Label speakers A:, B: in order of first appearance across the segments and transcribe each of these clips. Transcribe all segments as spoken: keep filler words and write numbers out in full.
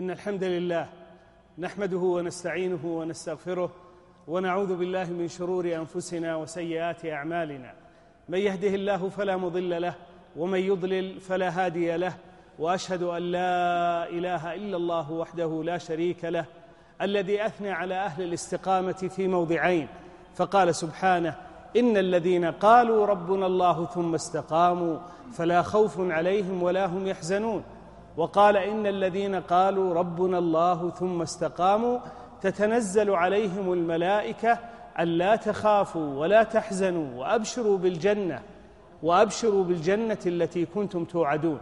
A: إن الحمد لله نحمده ونستعينه ونستغفره ونعوذ بالله من شرور أنفسنا وسيئات أعمالنا. من يهده الله فلا مضل له ومن يضلل فلا هادي له، وأشهد أن لا إله إلا الله وحده لا شريك له، الذي أثنى على أهل الاستقامة في موضعين، فقال سبحانه: إن الذين قالوا ربنا الله ثم استقاموا فلا خوف عليهم ولا هم يحزنون. وقال: إن الذين قالوا ربنا الله ثم استقاموا تتنزل عليهم الملائكة ألا تخافوا ولا تحزنوا وأبشروا بالجنة وأبشروا بالجنة التي كنتم توعدون.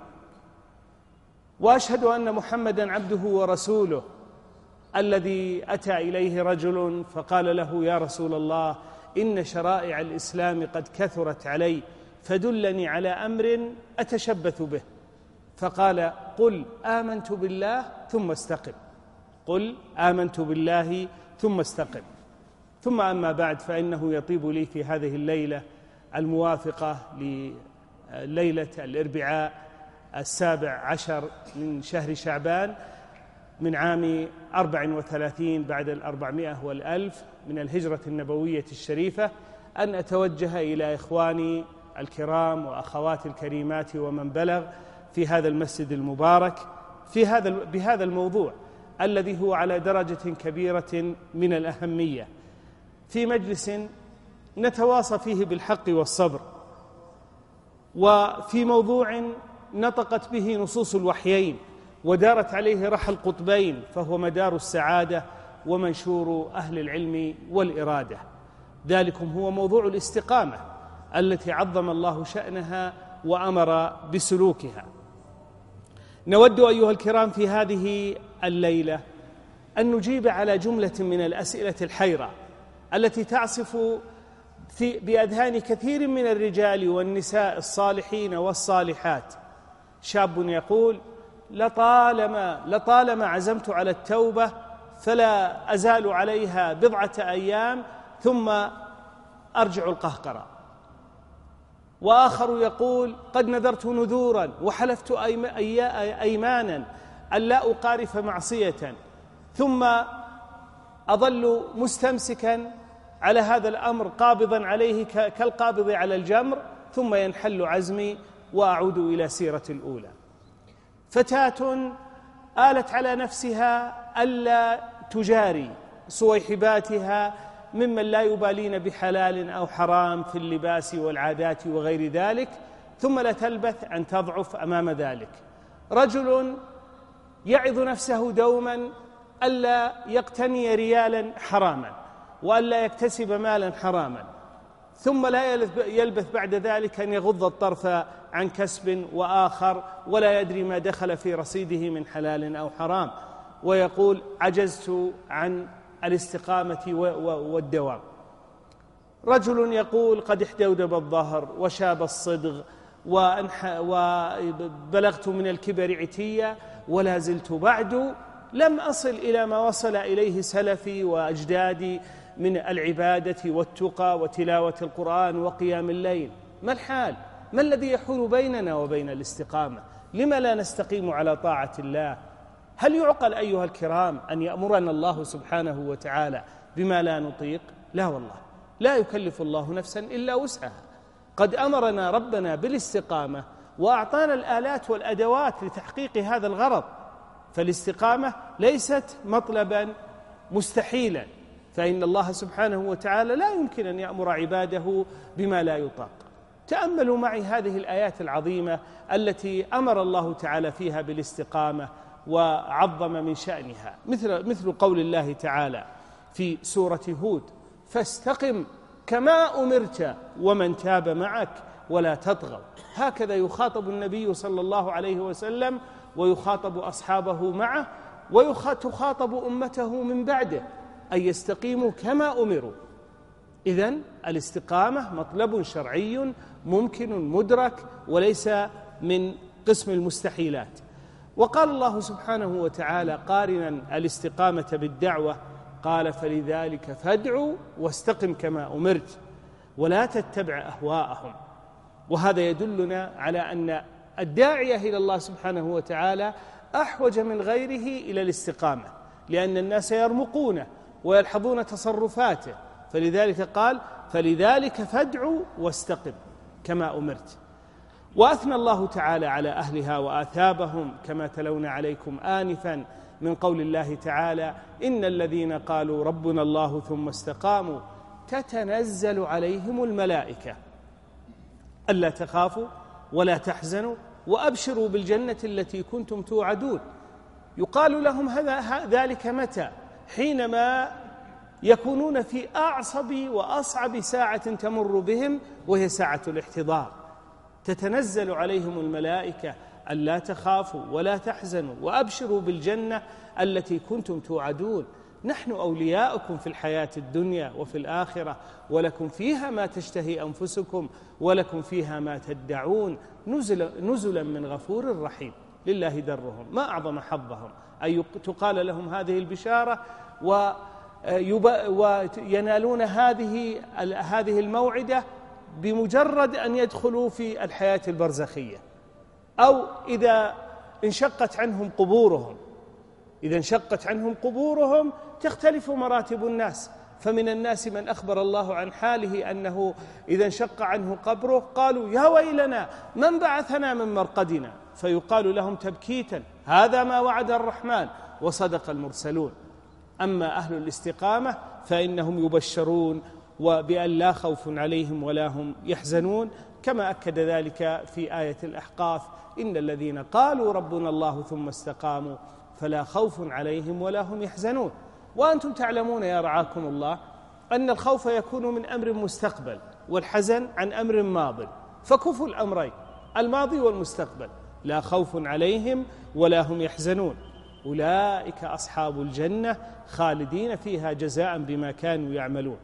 A: وأشهد أن محمدًا عبده ورسوله، الذي أتى إليه رجل فقال له: يا رسول الله، إن شرائع الإسلام قد كثرت علي، فدلني على أمر أتشبث به. فقال: قل آمنت بالله ثم استقم، قل آمنت بالله ثم استقم. ثم أما بعد، فإنه يطيب لي في هذه الليلة الموافقة لليلة الأربعاء السابع عشر من شهر شعبان من عام أربع وثلاثين بعد الأربعمائة والألف من الهجرة النبوية الشريفة، أن أتوجه إلى إخواني الكرام وأخواتي الكريمات ومن بلغ في هذا المسجد المبارك في هذا بهذا الموضوع الذي هو على درجة كبيرة من الأهمية، في مجلس نتواصى فيه بالحق والصبر، وفي موضوع نطقت به نصوص الوحيين ودارت عليه رحى القطبين، فهو مدار السعادة ومنشور أهل العلم والإرادة. ذلكم هو موضوع الاستقامة التي عظم الله شأنها وأمر بسلوكها. نود أيها الكرام في هذه الليلة أن نجيب على جملة من الأسئلة الحيرة التي تعصف في بأذهان كثير من الرجال والنساء الصالحين والصالحات. شاب يقول: لطالما لطالما عزمت على التوبة فلا أزال عليها بضعة أيام ثم أرجع القهقرة. وآخر يقول: قد نذرت نذورا وحلفت أيمانا ألا أقارف معصية، ثم أظل مستمسكا على هذا الأمر قابضا عليه كالقابض على الجمر، ثم ينحل عزمي وأعود إلى سيرة الأولى. فتاة آلت على نفسها ألا تجاري صويحباتها ممن لا يبالين بحلال أو حرام في اللباس والعادات وغير ذلك، ثم لا تلبث أن تضعف أمام ذلك. رجل يعظ نفسه دوما ألا يقتني ريالا حراما وألا يكتسب مالا حراما، ثم لا يلبث بعد ذلك أن يغض الطرف عن كسب وآخر ولا يدري ما دخل في رصيده من حلال أو حرام، ويقول: عجزت عن الاستقامة والدوام. رجل يقول: قد احدودب الظهر وشاب الصدغ وبلغت من الكبر عتيا ولا زلت بعد لم أصل إلى ما وصل إليه سلفي وأجدادي من العبادة والتقى وتلاوة القرآن وقيام الليل. ما الحال؟ ما الذي يحول بيننا وبين الاستقامة؟ لما لا نستقيم على طاعة الله؟ هل يعقل أيها الكرام أن يأمرنا الله سبحانه وتعالى بما لا نطيق؟ لا والله، لا يكلف الله نفسا إلا وسعها. قد أمرنا ربنا بالاستقامة وأعطانا الآلات والأدوات لتحقيق هذا الغرض. فالاستقامة ليست مطلبا مستحيلا، فإن الله سبحانه وتعالى لا يمكن أن يأمر عباده بما لا يطاق. تأملوا معي هذه الآيات العظيمة التي أمر الله تعالى فيها بالاستقامة وعظم من شأنها، مثل مثل قول الله تعالى في سورة هود: فاستقم كما أمرت ومن تاب معك ولا تطغوا. هكذا يخاطب النبي صلى الله عليه وسلم ويخاطب أصحابه معه ويخاطب أمته من بعده أن يستقيموا كما أمروا. إذن الاستقامة مطلب شرعي ممكن مدرك وليس من قسم المستحيلات. وقال الله سبحانه وتعالى قارنا الاستقامة بالدعوة: قال: فلذلك فادعوا واستقم كما أمرت ولا تتبع أهواءهم. وهذا يدلنا على أن الداعية إلى الله سبحانه وتعالى أحوج من غيره إلى الاستقامة، لأن الناس يرمقونه ويلحظون تصرفاته، فلذلك قال فلذلك فادعوا واستقم كما أمرت. وأثنى الله تعالى على أهلها وآثابهم كما تلون عليكم آنفا من قول الله تعالى إن الذين قالوا ربنا الله ثم استقاموا تتنزل عليهم الملائكة ألا تخافوا ولا تحزنوا وأبشروا بالجنة التي كنتم توعدون. يقال لهم هذا ذلك متى؟ حينما يكونون في أعصب وأصعب ساعة تمر بهم وهي ساعة الاحتضار. تتنزل عليهم الملائكة ألا تخافوا ولا تحزنوا وأبشروا بالجنة التي كنتم توعدون. نحن أولياؤكم في الحياة الدنيا وفي الآخرة ولكم فيها ما تشتهي أنفسكم ولكم فيها ما تدعون نزل نزلا من غفور رحيم. لله درهم، ما أعظم حظهم أن تقال لهم هذه البشارة وينالون هذه هذه الموعدة بمجرد أن يدخلوا في الحياة البرزخية، أو إذا انشقت عنهم قبورهم. إذا انشقت عنهم قبورهم تختلف مراتب الناس، فمن الناس من أخبر الله عن حاله أنه إذا انشق عنه قبره قالوا يا ويلنا من بعثنا من مرقدنا، فيقال لهم تبكيتا هذا ما وعد الرحمن وصدق المرسلون. أما أهل الاستقامة فإنهم يبشرون وبأن لا خوف عليهم ولا هم يحزنون، كما أكد ذلك في آية الأحقاف إن الذين قالوا ربنا الله ثم استقاموا فلا خوف عليهم ولا هم يحزنون. وأنتم تعلمون يا رعاكم الله أن الخوف يكون من أمر مستقبل والحزن عن أمر ماض، فكفوا الأمرين الماضي والمستقبل، لا خوف عليهم ولا هم يحزنون. أولئك أصحاب الجنة خالدين فيها جزاء بما كانوا يعملون.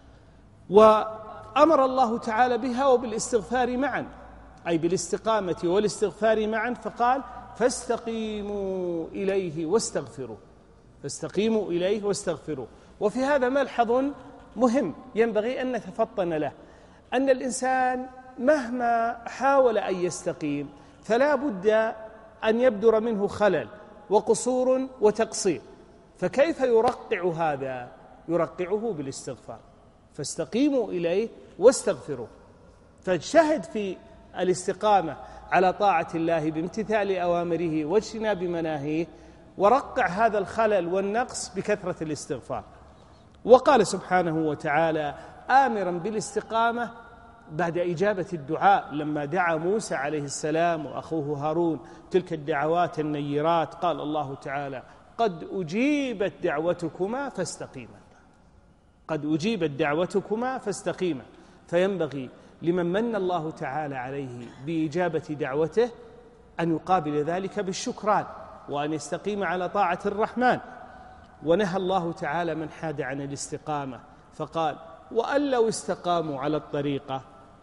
A: وأمر الله تعالى بها وبالاستغفار معا، أي بالاستقامة والاستغفار معا، فقال فاستقيموا إليه واستغفروا. فاستقيموا إليه واستغفروا. وفي هذا ملحظ مهم ينبغي أن نتفطن له، أن الإنسان مهما حاول أن يستقيم فلا بد أن يبدر منه خلل وقصور وتقصير، فكيف يرقع هذا؟ يرقعه بالاستغفار. فاستقيموا إليه واستغفروا، فاجتهد في الاستقامة على طاعة الله بامتثال أوامره واجتناب مناهيه، ورقع هذا الخلل والنقص بكثرة الاستغفار. وقال سبحانه وتعالى آمرا بالاستقامة بعد إجابة الدعاء لما دعا موسى عليه السلام وأخوه هارون تلك الدعوات النيرات، قال الله تعالى قد أجيبت دعوتكما فاستقيما. قد أجيبت دعوتكما فاستقيما. فينبغي لمن من الله تعالى عليه بإجابة دعوته أن يقابل ذلك بالشكران وأن يستقيم على طاعة الرحمن. ونهى الله تعالى من حاد عن الاستقامة فقال وأن لو استقاموا على الطريقة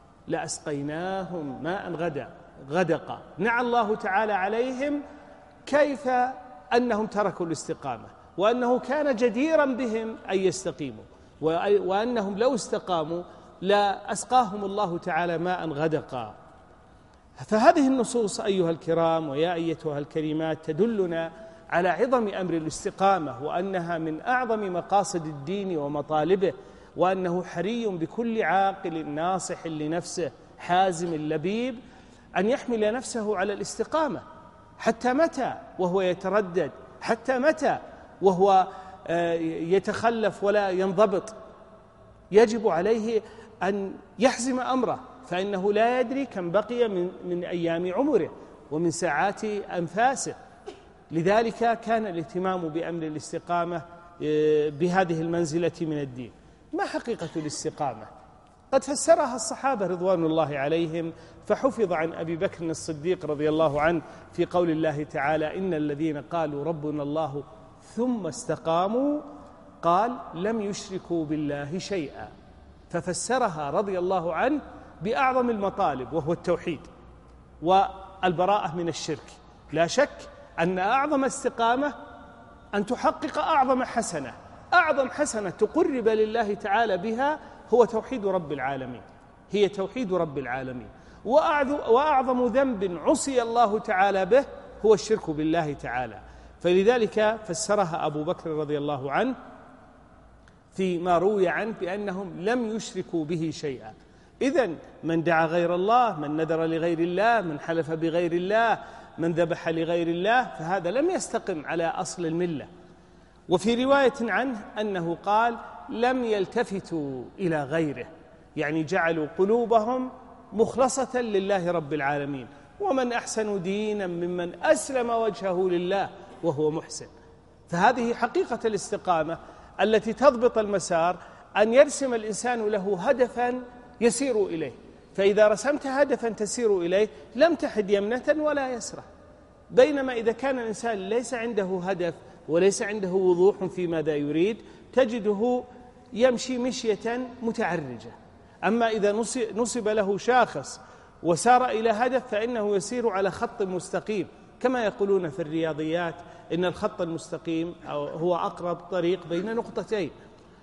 A: لأسقيناهم ماء غدا غدقا. نعى الله تعالى عليهم كيف أنهم تركوا الاستقامة، وأنه كان جديرا بهم أن يستقيموا، وأنهم لو استقاموا لا أسقاهم الله تعالى ماء غدقا. فهذه النصوص أيها الكرام ويا أيتها الكريمات تدلنا على عظم أمر الاستقامة، وأنها من أعظم مقاصد الدين ومطالبه، وأنه حري بكل عاقل ناصح لنفسه حازم لبيب أن يحمل نفسه على الاستقامة. حتى متى وهو يتردد؟ حتى متى وهو يتخلف ولا ينضبط؟ يجب عليه أن يحزم أمره، فإنه لا يدري كم بقي من, من أيام عمره ومن ساعات أنفاسه. لذلك كان الاهتمام بأمر الاستقامة بهذه المنزلة من الدين. ما حقيقة الاستقامة؟ قد فسرها الصحابة رضوان الله عليهم، فحفظ عن أبي بكر الصديق رضي الله عنه في قول الله تعالى إن الذين قالوا ربنا الله ثم استقاموا قال لم يشركوا بالله شيئا، ففسرها رضي الله عنه بأعظم المطالب وهو التوحيد والبراءة من الشرك. لا شك أن أعظم استقامة أن تحقق أعظم حسنة، أعظم حسنة تقرب لله تعالى بها هو توحيد رب العالمين، هي توحيد رب العالمين. وأعظم ذنب عصي الله تعالى به هو الشرك بالله تعالى. فلذلك فسرها أبو بكر رضي الله عنه فيما روي عنه بأنهم لم يشركوا به شيئا. إذن من دعا غير الله، من نذر لغير الله، من حلف بغير الله، من ذبح لغير الله، فهذا لم يستقم على أصل الملة. وفي رواية عنه أنه قال لم يلتفتوا إلى غيره، يعني جعلوا قلوبهم مخلصة لله رب العالمين. ومن أحسن دينا ممن أسلم وجهه لله وهو محسن. فهذه حقيقة الاستقامة التي تضبط المسار، أن يرسم الإنسان له هدفا يسير إليه. فإذا رسمت هدفا تسير إليه لم تحد يمنة ولا يسرى. بينما إذا كان الإنسان ليس عنده هدف وليس عنده وضوح في ماذا يريد تجده يمشي مشية متعرجة. أما إذا نصب له شاخص وسار إلى هدف فإنه يسير على خط مستقيم، كما يقولون في الرياضيات إن الخط المستقيم هو أقرب طريق بين نقطتين.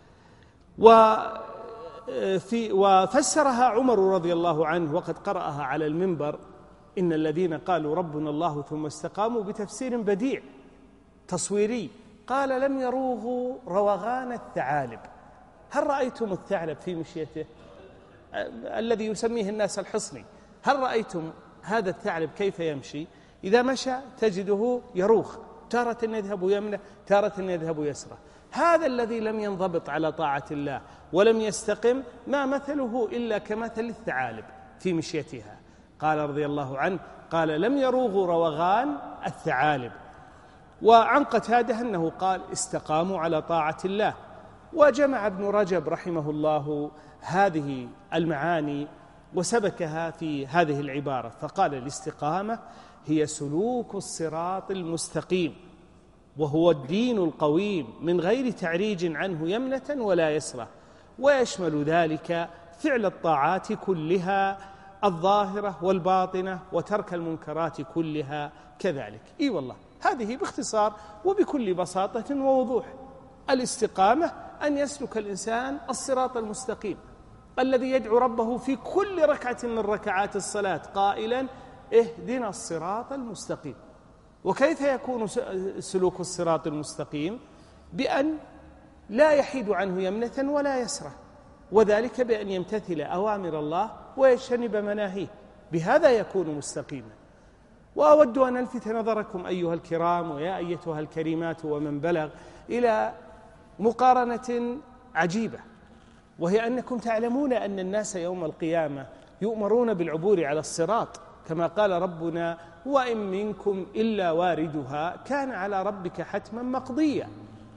A: وفي وفسرها عمر رضي الله عنه وقد قرأها على المنبر إن الذين قالوا ربنا الله ثم استقاموا بتفسير بديع تصويري. قال لم يروغوا روغان الثعالب. هل رأيتم الثعلب في مشيته الذي يسميه الناس الحصني؟ هل رأيتم هذا الثعلب كيف يمشي؟ إذا مشى تجده يروغ، تارة يذهب يمنة، تارة يذهب يسرى. هذا الذي لم ينضبط على طاعة الله ولم يستقم ما مثله إلا كمثل الثعالب في مشيتها. قال رضي الله عنه قال لم يروغوا روغان الثعالب. وعن قتادة أنه قال استقاموا على طاعة الله. وجمع ابن رجب رحمه الله هذه المعاني وسبكها في هذه العبارة فقال الاستقامة هي سلوك الصراط المستقيم، وهو الدين القويم من غير تعريج عنه يمنة ولا يسرى، ويشمل ذلك فعل الطاعات كلها الظاهرة والباطنة وترك المنكرات كلها كذلك. إي والله هذه باختصار وبكل بساطة ووضوح. الاستقامة أن يسلك الإنسان الصراط المستقيم الذي يدعو ربه في كل ركعة من ركعات الصلاة قائلا اهدنا الصراط المستقيم. وكيف يكون سلوك الصراط المستقيم؟ بأن لا يحيد عنه يمنة ولا يسرى، وذلك بأن يمتثل أوامر الله ويجتنب مناهيه، بهذا يكون مستقيما. وأود أن ألفت نظركم أيها الكرام ويا أيتها الكريمات ومن بلغ إلى مقارنة عجيبة، وهي أنكم تعلمون أن الناس يوم القيامة يؤمرون بالعبور على الصراط كما قال ربنا وإن منكم إلا واردها كان على ربك حتما مقضيا.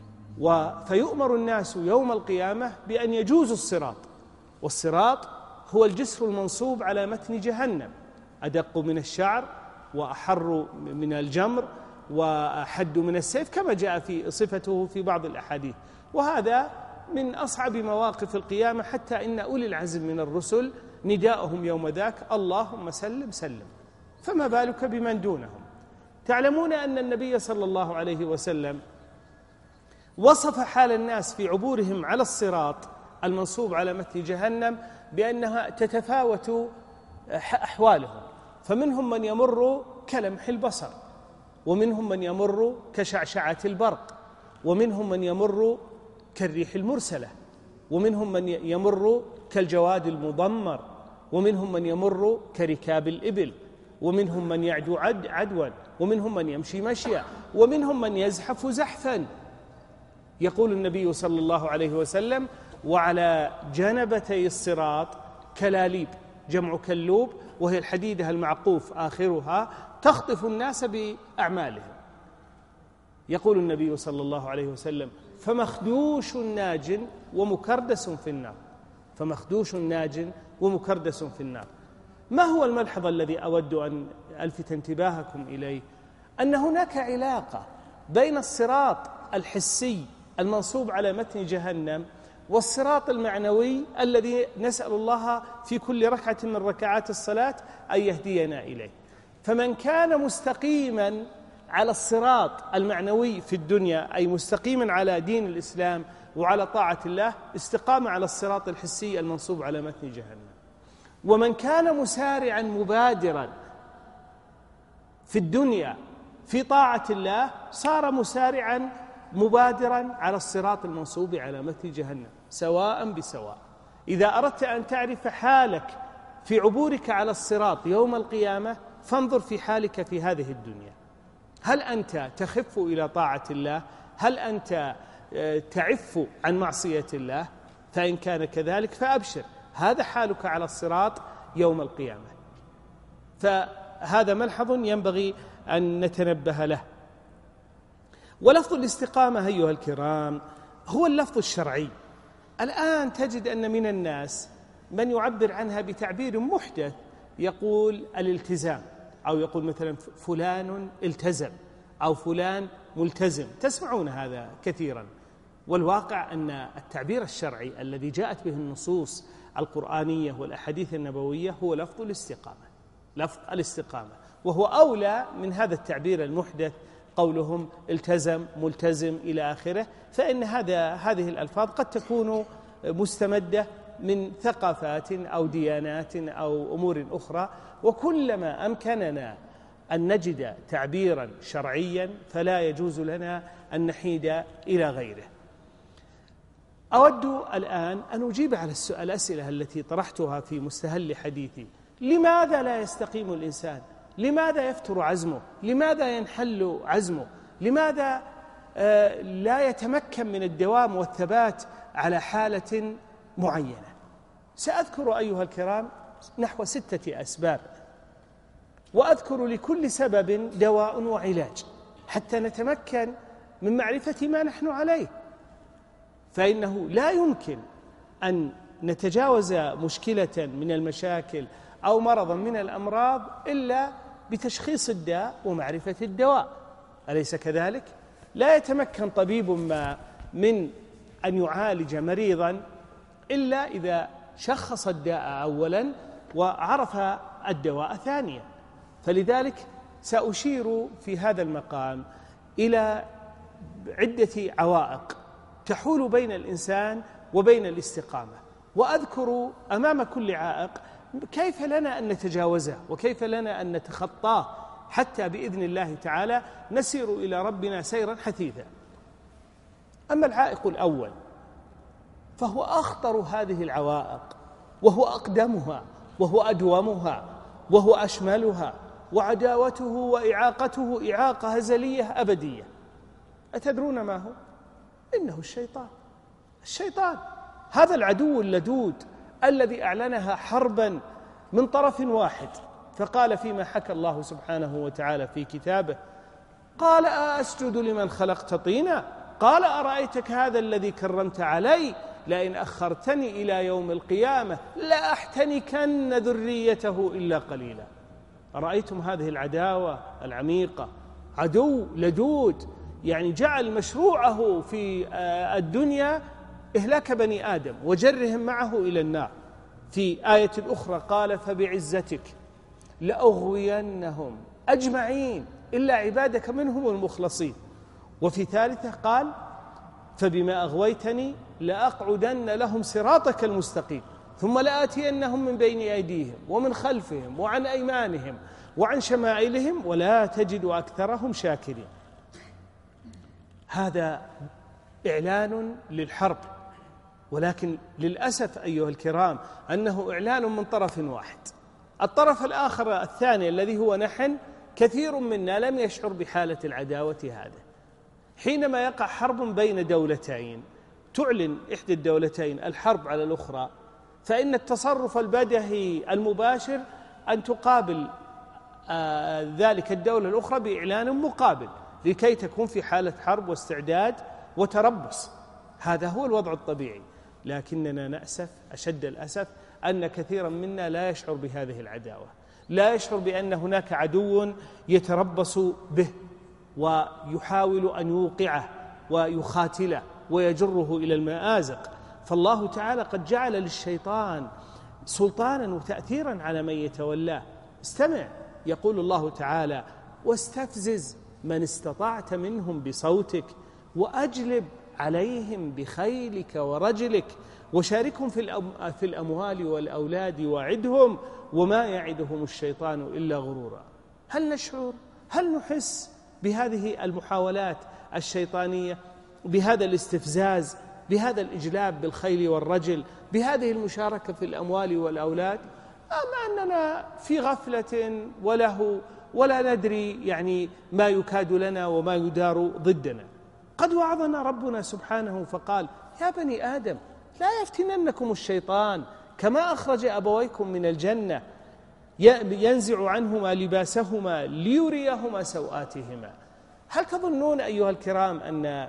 A: فيؤمر الناس يوم القيامة بأن يجوزوا الصراط، والصراط هو الجسر المنصوب على متن جهنم، أدق من الشعر وأحر من الجمر وأحد من السيف كما جاء في صفته في بعض الأحاديث. وهذا من أصعب مواقف القيامة، حتى إن أولي العزم من الرسل نداءهم يوم ذاك اللهم سلم سلم، فما بالك بمن دونهم. تعلمون أن النبي صلى الله عليه وسلم وصف حال الناس في عبورهم على الصراط المنصوب على متن جهنم بأنها تتفاوت أحوالهم، فمنهم من يمر كلمح البصر، ومنهم من يمر كشعشعة البرق، ومنهم من يمر كالريح المرسلة، ومنهم من يمر كالجواد المضمر، ومنهم من يمر كركاب الإبل، ومنهم من يعدو عد عدوا، ومنهم من يمشي مشيا، ومنهم من يزحف زحفا. يقول النبي صلى الله عليه وسلم وعلى جنبتي الصراط كلاليب، جمع كلوب وهي الحديدة المعقوف آخرها تخطف الناس بأعمالهم. يقول النبي صلى الله عليه وسلم فمخدوش ناج ومكردس في النار، فمخدوش ناج ومكردس في النار. ما هو الملحظ الذي أود أن ألفت انتباهكم إليه؟ أن هناك علاقة بين الصراط الحسي المنصوب على متن جهنم والصراط المعنوي الذي نسأل الله في كل ركعة من ركعات الصلاة أن يهدينا إليه. فمن كان مستقيما على الصراط المعنوي في الدنيا، أي مستقيما على دين الإسلام وعلى طاعة الله، استقام على الصراط الحسي المنصوب على متن جهنم. ومن كان مسارعا مبادرا في الدنيا في طاعة الله صار مسارعا مبادرا على الصراط المنصوب على متن جهنم سواء بسواء. إذا أردت أن تعرف حالك في عبورك على الصراط يوم القيامة فانظر في حالك في هذه الدنيا، هل أنت تخف إلى طاعة الله؟ هل أنت تعف عن معصية الله؟ فإن كان كذلك فأبشر، هذا حالك على الصراط يوم القيامة. فهذا ملحظ ينبغي أن نتنبه له. ولفظ الاستقامة أيها الكرام هو اللفظ الشرعي. الآن تجد أن من الناس من يعبر عنها بتعبير محدث، يقول الالتزام، أو يقول مثلا فلان التزم، أو فلان ملتزم. تسمعون هذا كثيرا، والواقع أن التعبير الشرعي الذي جاءت به النصوص القرآنية والأحاديث النبوية هو لفظ الاستقامة، لفظ الاستقامة، وهو أولى من هذا التعبير المحدث قولهم التزم ملتزم إلى آخره. فإن هذا هذه الألفاظ قد تكون مستمدة من ثقافات أو ديانات أو أمور أخرى، وكلما أمكننا أن نجد تعبيرا شرعيا فلا يجوز لنا أن نحيد إلى غيره. أود الآن أن أجيب على السؤال الأسئلة التي طرحتها في مستهل حديثي. لماذا لا يستقيم الإنسان؟ لماذا يفتر عزمه؟ لماذا ينحل عزمه؟ لماذا آه لا يتمكن من الدوام والثبات على حالة معينة؟ سأذكر أيها الكرام نحو ستة أسباب، وأذكر لكل سبب دواء وعلاج حتى نتمكن من معرفة ما نحن عليه. فإنه لا يمكن أن نتجاوز مشكلة من المشاكل أو مرضا من الأمراض إلا بتشخيص الداء ومعرفة الدواء، أليس كذلك؟ لا يتمكن طبيب ما من أن يعالج مريضا إلا إذا شخص الداء أولا وعرف الدواء ثانيا. فلذلك سأشير في هذا المقام إلى عدة عوائق تحول بين الإنسان وبين الاستقامة، وأذكر أمام كل عائق كيف لنا أن نتجاوزه وكيف لنا أن نتخطاه حتى بإذن الله تعالى نسير إلى ربنا سيرا حثيثا. أما العائق الأول فهو أخطر هذه العوائق، وهو أقدمها، وهو أدومها، وهو أشملها، وعداوته وإعاقته إعاقة هزلية أبدية. أتدرون ما هو؟ إنه الشيطان. الشيطان هذا العدو اللدود الذي أعلنها حربا من طرف واحد، فقال فيما حكى الله سبحانه وتعالى في كتابه: قال أسجد لمن خلقت طينا قال أرأيتك هذا الذي كرمت علي لئن أخرتني إلى يوم القيامة لأحتنكن ذريته إلا قليلا. أرأيتم هذه العداوة العميقة؟ عدو لدود، يعني جعل مشروعه في الدنيا إهلاك بني آدم وجرهم معه إلى النار. في آية أخرى قال: فبعزتك لأغوينهم أجمعين إلا عبادك منهم المخلصين. وفي ثالثة قال: فبما أغويتني لأقعدن لهم صراطك المستقيم ثم لآتينهم من بين أيديهم ومن خلفهم وعن أيمانهم وعن شمائلهم ولا تجد أكثرهم شاكرين. هذا إعلان للحرب، ولكن للأسف أيها الكرام أنه إعلان من طرف واحد. الطرف الآخر الثاني الذي هو نحن، كثير منا لم يشعر بحالة العداوة هذا. حينما يقع حرب بين دولتين تعلن إحدى الدولتين الحرب على الأخرى، فإن التصرف البديهي المباشر أن تقابل آه ذلك الدولة الأخرى بإعلان مقابل لكي تكون في حالة حرب واستعداد وتربص. هذا هو الوضع الطبيعي، لكننا نأسف أشد الأسف أن كثيرا منا لا يشعر بهذه العداوة، لا يشعر بأن هناك عدو يتربص به ويحاول أن يوقعه ويخاتله ويجره إلى المآزق. فالله تعالى قد جعل للشيطان سلطانا وتأثيرا على من يتولاه. استمع، يقول الله تعالى: واستفزز من استطعت منهم بصوتك وأجلب عليهم بخيلك ورجلك وشاركهم في الأموال والأولاد وعدهم وما يعدهم الشيطان إلا غرورا. هل نشعر؟ هل نحس بهذه المحاولات الشيطانية، بهذا الاستفزاز، بهذا الإجلاب بالخيل والرجل، بهذه المشاركة في الأموال والأولاد، أم أننا في غفلة وله ولا ندري يعني ما يكاد لنا وما يدار ضدنا؟ قد وعظنا ربنا سبحانه فقال: يا بني آدم لا يفتننكم الشيطان كما أخرج أبويكم من الجنة ينزع عنهما لباسهما ليريهما سوآتهما. هل تظنون أيها الكرام أن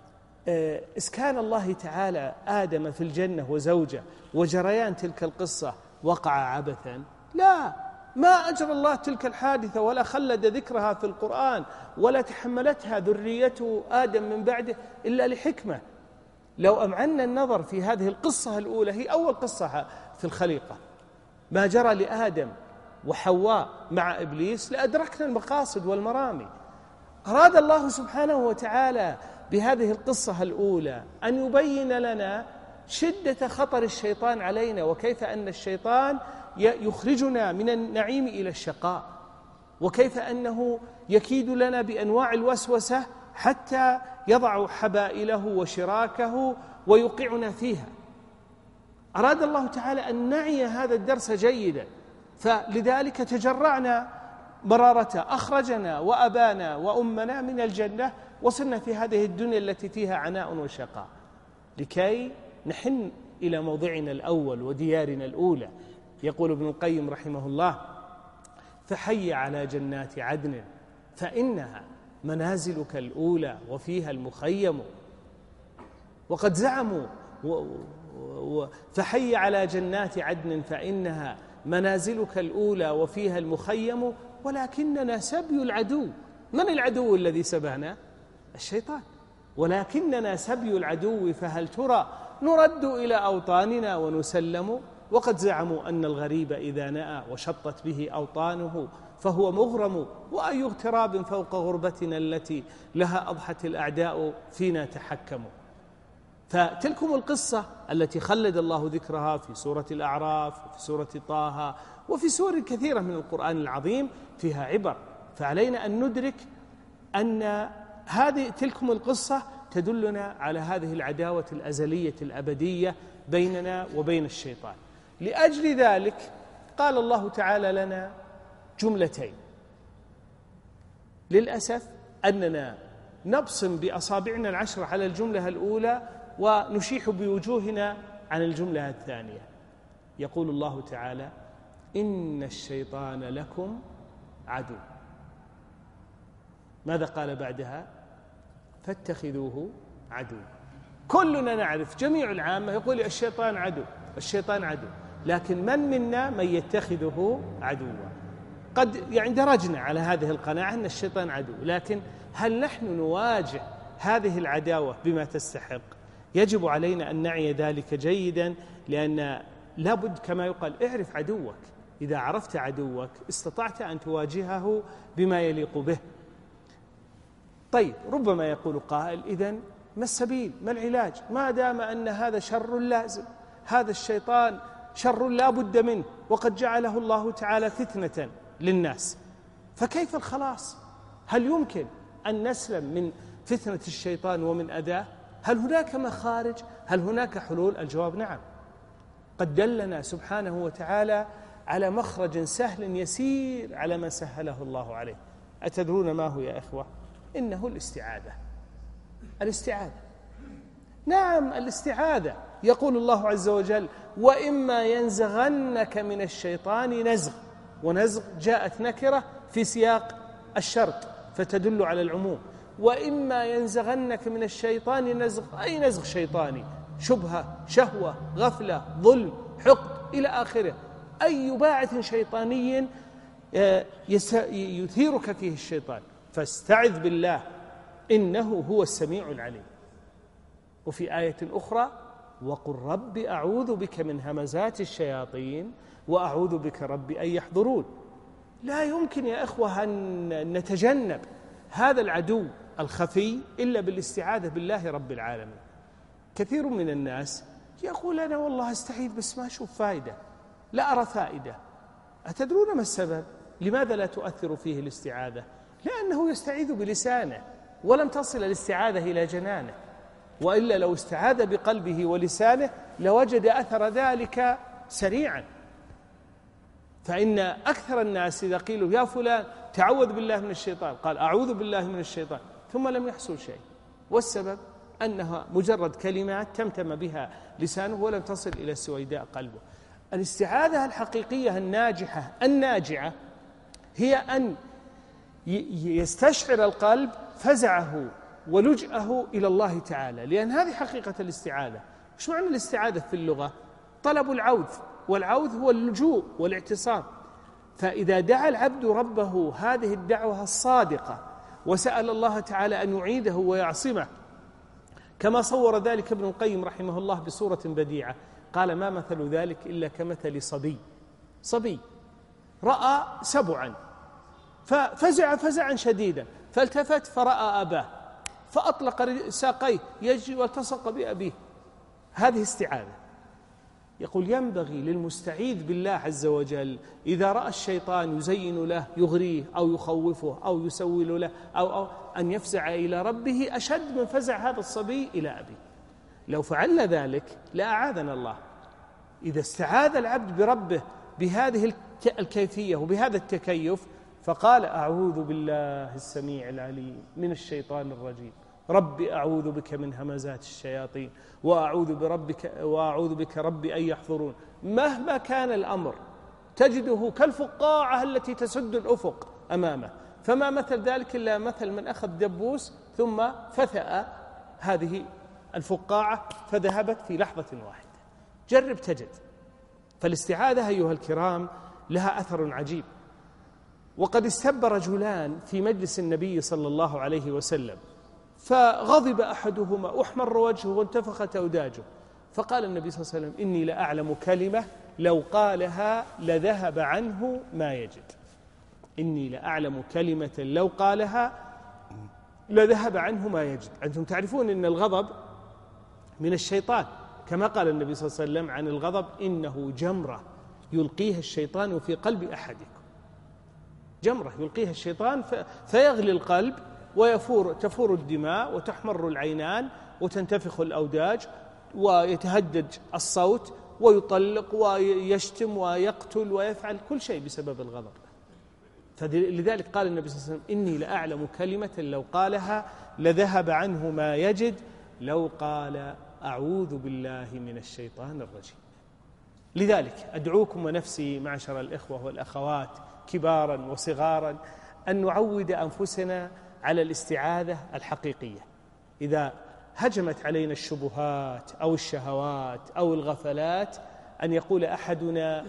A: إسكان الله تعالى آدم في الجنة وزوجه وجريان تلك القصة وقع عبثا؟ لا، ما أجرى الله تلك الحادثة ولا خلد ذكرها في القرآن ولا تحملتها ذريته آدم من بعده إلا لحكمة. لو أمعنا النظر في هذه القصة الأولى، هي أول قصة في الخليقة، ما جرى لآدم وحواء مع إبليس، لأدركنا المقاصد والمرامي. أراد الله سبحانه وتعالى بهذه القصة الأولى أن يبين لنا شدة خطر الشيطان علينا، وكيف أن الشيطان يخرجنا من النعيم إلى الشقاء، وكيف أنه يكيد لنا بأنواع الوسوسة حتى يضع حبائله وشراكه ويوقعنا فيها. أراد الله تعالى أن نعي هذا الدرس جيدا، فلذلك تجرعنا مرارته، أخرجنا وأبانا وأمنا من الجنة، وصلنا في هذه الدنيا التي فيها عناء وشقاء، لكي نحن إلى موضعنا الأول وديارنا الأولى. يقول ابن القيم رحمه الله: فحي على جنات عدن فإنها منازلك الأولى وفيها المخيم. وقد زعموا و و فحي على جنات عدن فإنها منازلك الأولى وفيها المخيم، ولكننا سبي العدو. من العدو الذي سبانا؟ الشيطان. ولكننا سبي العدو، فهل ترى نرد إلى أوطاننا ونسلم؟ وقد زعموا أن الغريب إذا نأى وشطت به أوطانه فهو مغرم، وأي اغتراب فوق غربتنا التي لها أضحت الأعداء فينا تحكموا. فتلكم القصة التي خلد الله ذكرها في سورة الأعراف وفي سورة طه وفي سور كثيرة من القرآن العظيم فيها عبر، فعلينا أن ندرك أن هذه تلكم القصة تدلنا على هذه العداوة الأزلية الأبدية بيننا وبين الشيطان. لأجل ذلك قال الله تعالى لنا جملتين، للأسف أننا نبصم بأصابعنا العشر على الجملة الأولى ونشيح بوجوهنا عن الجملة الثانية. يقول الله تعالى: إن الشيطان لكم عدو. ماذا قال بعدها؟ فاتخذوه عدو. كلنا نعرف، جميع العامة يقول الشيطان عدو، الشيطان عدو، لكن من منا من يتخذه عدوا؟ قد يعني درجنا على هذه القناعة أن الشيطان عدو، لكن هل نحن نواجه هذه العداوة بما تستحق؟ يجب علينا أن نعي ذلك جيدا، لأن لابد كما يقال اعرف عدوك. إذا عرفت عدوك استطعت أن تواجهه بما يليق به. طيب، ربما يقول قائل: إذن ما السبيل؟ ما العلاج؟ ما دام أن هذا شر لازم، هذا الشيطان شر لا بد منه، وقد جعله الله تعالى فتنة للناس، فكيف الخلاص؟ هل يمكن أن نسلم من فتنة الشيطان ومن أذاه؟ هل هناك مخارج؟ هل هناك حلول؟ الجواب نعم. قد دلنا سبحانه وتعالى على مخرج سهل يسير على ما سهله الله عليه. أتدرون ما هو يا إخوة؟ إنه الاستعاذة. الاستعاذة، نعم الاستعاذة. يقول الله عز وجل: وإما ينزغنك من الشيطان نزغ. ونزغ جاءت نكرة في سياق الشرط فتدل على العموم. وإما ينزغنك من الشيطان نزغ، أي نزغ شيطاني، شبهة، شهوة، غفلة، ظلم، حقد إلى آخره، أي باعث شيطاني يثيرك فيه الشيطان، فاستعذ بالله إنه هو السميع العليم. وفي آية أخرى: وقل رب أعوذ بك من همزات الشياطين وأعوذ بك رب أن يحضرون. لا يمكن يا إخوة أن نتجنب هذا العدو الخفي إلا بالاستعاذة بالله رب العالمين. كثير من الناس يقول: أنا والله استعيذ بس ما أشوف فائدة، لا أرى فائدة. أتدرون ما السبب؟ لماذا لا تؤثر فيه الاستعاذة؟ لأنه يستعيذ بلسانه، ولم تصل الاستعاذة إلى جنانه، وإلا لو استعاذ بقلبه ولسانه لوجد أثر ذلك سريعا. فإن أكثر الناس إذا قيلوا يا فلان تعوذ بالله من الشيطان قال أعوذ بالله من الشيطان، ثم لم يحصل شيء، والسبب أنها مجرد كلمات تمتم بها لسانه ولم تصل إلى سويداء قلبه. الاستعاذة الحقيقية الناجحة الناجعة هي أن يستشعر القلب فزعه ولجأه إلى الله تعالى، لأن هذه حقيقة الاستعاذة. وش معنى الاستعاذة في اللغة؟ طلب العوذ، والعوذ هو اللجوء والاعتصام. فإذا دعا العبد ربه هذه الدعوة الصادقة وسأل الله تعالى أن يعيده ويعصمه، كما صور ذلك ابن القيم رحمه الله بصورة بديعة، قال ما مثل ذلك إلا كمثل صبي صبي رأى سبعا ففزع فزعا شديدا، فالتفت فرأى أباه فأطلق ساقيه يجري والتصق بأبيه. هذه استعاذة. يقول ينبغي للمستعيذ بالله عز وجل إذا رأى الشيطان يزين له يغريه أو يخوفه أو يسول له أو, أو أن يفزع إلى ربه أشد من فزع هذا الصبي إلى أبيه. لو فعلنا ذلك لأعاذنا الله. إذا استعاذ العبد بربه بهذه الكيفية وبهذا التكيف فقال أعوذ بالله السميع العليم من الشيطان الرجيم، ربي أعوذ بك من همزات الشياطين وأعوذ بربك وأعوذ بك ربي أن يحضرون، مهما كان الأمر تجده كالفقاعة التي تسد الأفق أمامه، فما مثل ذلك إلا مثل من أخذ دبوس ثم فثأ هذه الفقاعة فذهبت في لحظة واحدة. جرب تجد. فالاستعاذة أيها الكرام لها أثر عجيب. وقد استب رجلان في مجلس النبي صلى الله عليه وسلم، فغضب أحدهما واحمر وجهه وانتفخت أوداجه، فقال النبي صلى الله عليه وسلم إني لأعلم كلمة لو قالها لذهب عنه ما يجد. إني لأعلم كلمة لو قالها لذهب عنه ما يجد. أنتم تعرفون أن الغضب من الشيطان، كما قال النبي صلى الله عليه وسلم عن الغضب إنه جمرة يلقيها الشيطان في قلب أحدكم. جمرة يلقيها الشيطان فيغلي القلب ويفور تفور الدماء وتحمر العينان وتنتفخ الأوداج ويتهدج الصوت ويطلق ويشتم ويقتل ويفعل كل شيء بسبب الغضب. فلذلك قال النبي صلى الله عليه وسلم إني لأعلم كلمة لو قالها لذهب عنه ما يجد، لو قال أعوذ بالله من الشيطان الرجيم. لذلك أدعوكم ونفسي معشر الإخوة والأخوات كبارا وصغارا أن نعود أنفسنا على الاستعاذة الحقيقية. إذا هجمت علينا الشبهات أو الشهوات أو الغفلات أن يقول أحدنا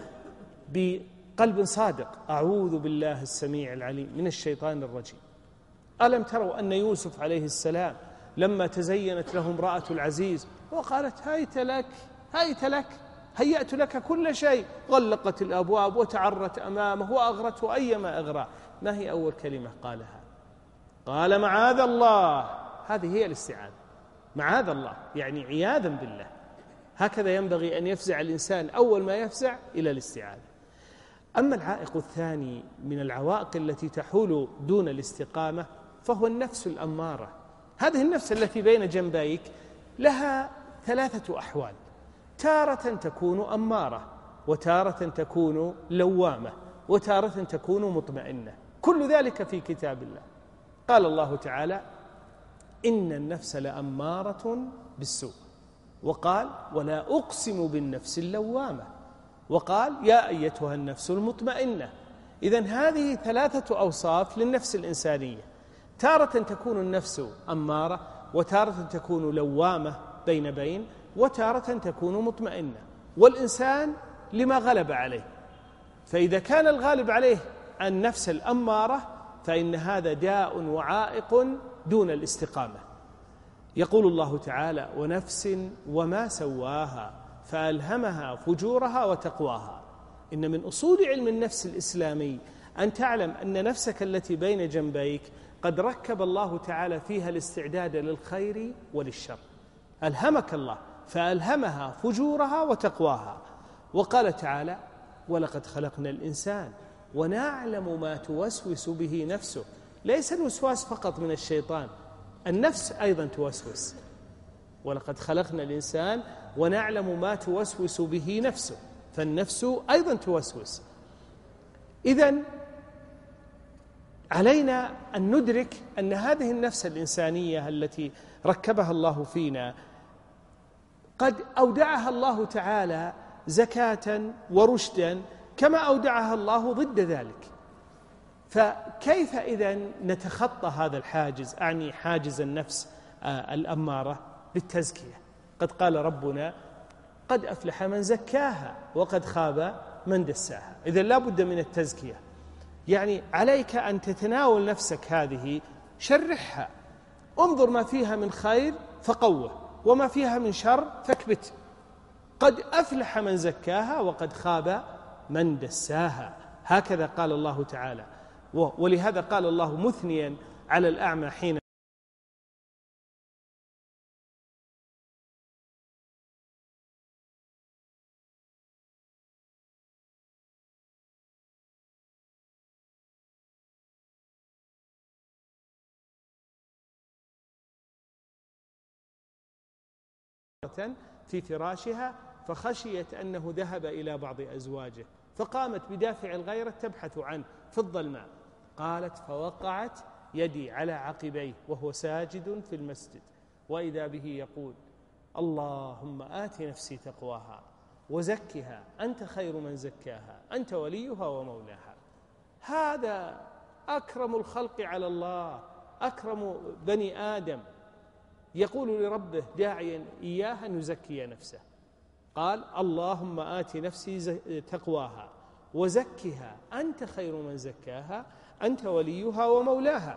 A: بقلب صادق أعوذ بالله السميع العليم من الشيطان الرجيم. ألم تروا أن يوسف عليه السلام لما تزينت له امرأة العزيز وقالت هيت لك هيت لك هيأت لك كل شيء، غلقت الأبواب وتعرت أمامه وأغرته أيما أغرى، ما هي أول كلمة قالها؟ قال معاذ الله. هذه هي الاستعاذة، معاذ الله، يعني عياذا بالله. هكذا ينبغي أن يفزع الإنسان أول ما يفزع إلى الاستعاذة. أما العائق الثاني من العوائق التي تحول دون الاستقامة فهو النفس الأمارة. هذه النفس التي بين جنبيك لها ثلاثة أحوال، تارة تكون أمارة، وتارة تكون لوامة، وتارة تكون مطمئنة. كل ذلك في كتاب الله. قال الله تعالى إن النفس لأمارة بالسوء، وقال ولا أقسم بالنفس اللوامة، وقال يا أيتها النفس المطمئنة. إذن هذه ثلاثة أوصاف للنفس الإنسانية، تارة تكون النفس أمارة، وتارة تكون لوامة بين بين، وتارة تكون مطمئنة. والإنسان لما غلب عليه، فإذا كان الغالب عليه النفس الأمارة فإن هذا داء وعائق دون الاستقامة. يقول الله تعالى ونفس وما سواها فألهمها فجورها وتقواها. إن من أصول علم النفس الإسلامي أن تعلم أن نفسك التي بين جنبيك قد ركب الله تعالى فيها الاستعداد للخير وللشر. ألهمك الله فألهمها فجورها وتقواها. وقال تعالى ولقد خلقنا الإنسان ونعلم ما توسوس به نفسه ليس الوسواس فقط من الشيطان، النفس أيضا توسوس، ولقد خلقنا الإنسان ونعلم ما توسوس به نفسه، فالنفس أيضا توسوس. إذن علينا أن ندرك أن هذه النفس الإنسانية التي ركبها الله فينا قد أودعها الله تعالى زكاة ورشدا كما أودعها الله ضد ذلك. فكيف إذن نتخطى هذا الحاجز، أعني حاجز النفس الأمارة؟ بالتزكية. قد قال ربنا: قد أفلح من زكاها وقد خاب من دساها. إذن لا بد من التزكية، يعني عليك أن تتناول نفسك هذه، شرحها، انظر ما فيها من خير فقوه، وما فيها من شر فاكبت. قد أفلح من زكاها وقد خاب من دساها، هكذا قال الله تعالى. ولهذا قال الله مثنيا على الأعمى حين في فراشها فخشيت أنه ذهب إلى بعض أزواجه فقامت بدافع الغيرة تبحث عنه في الظلماء، قالت: فوقعت يدي على عقبيه وهو ساجد في المسجد وإذا به يقول: اللهم آت نفسي تقواها وزكها أنت خير من زكاها أنت وليها ومولاها. هذا أكرم الخلق على الله، أكرم بني آدم، يقول لربه داعيا إياه أن يزكي نفسه، قال: اللهم آت نفسي تقواها وزكها أنت خير من زكاها أنت وليها ومولاها.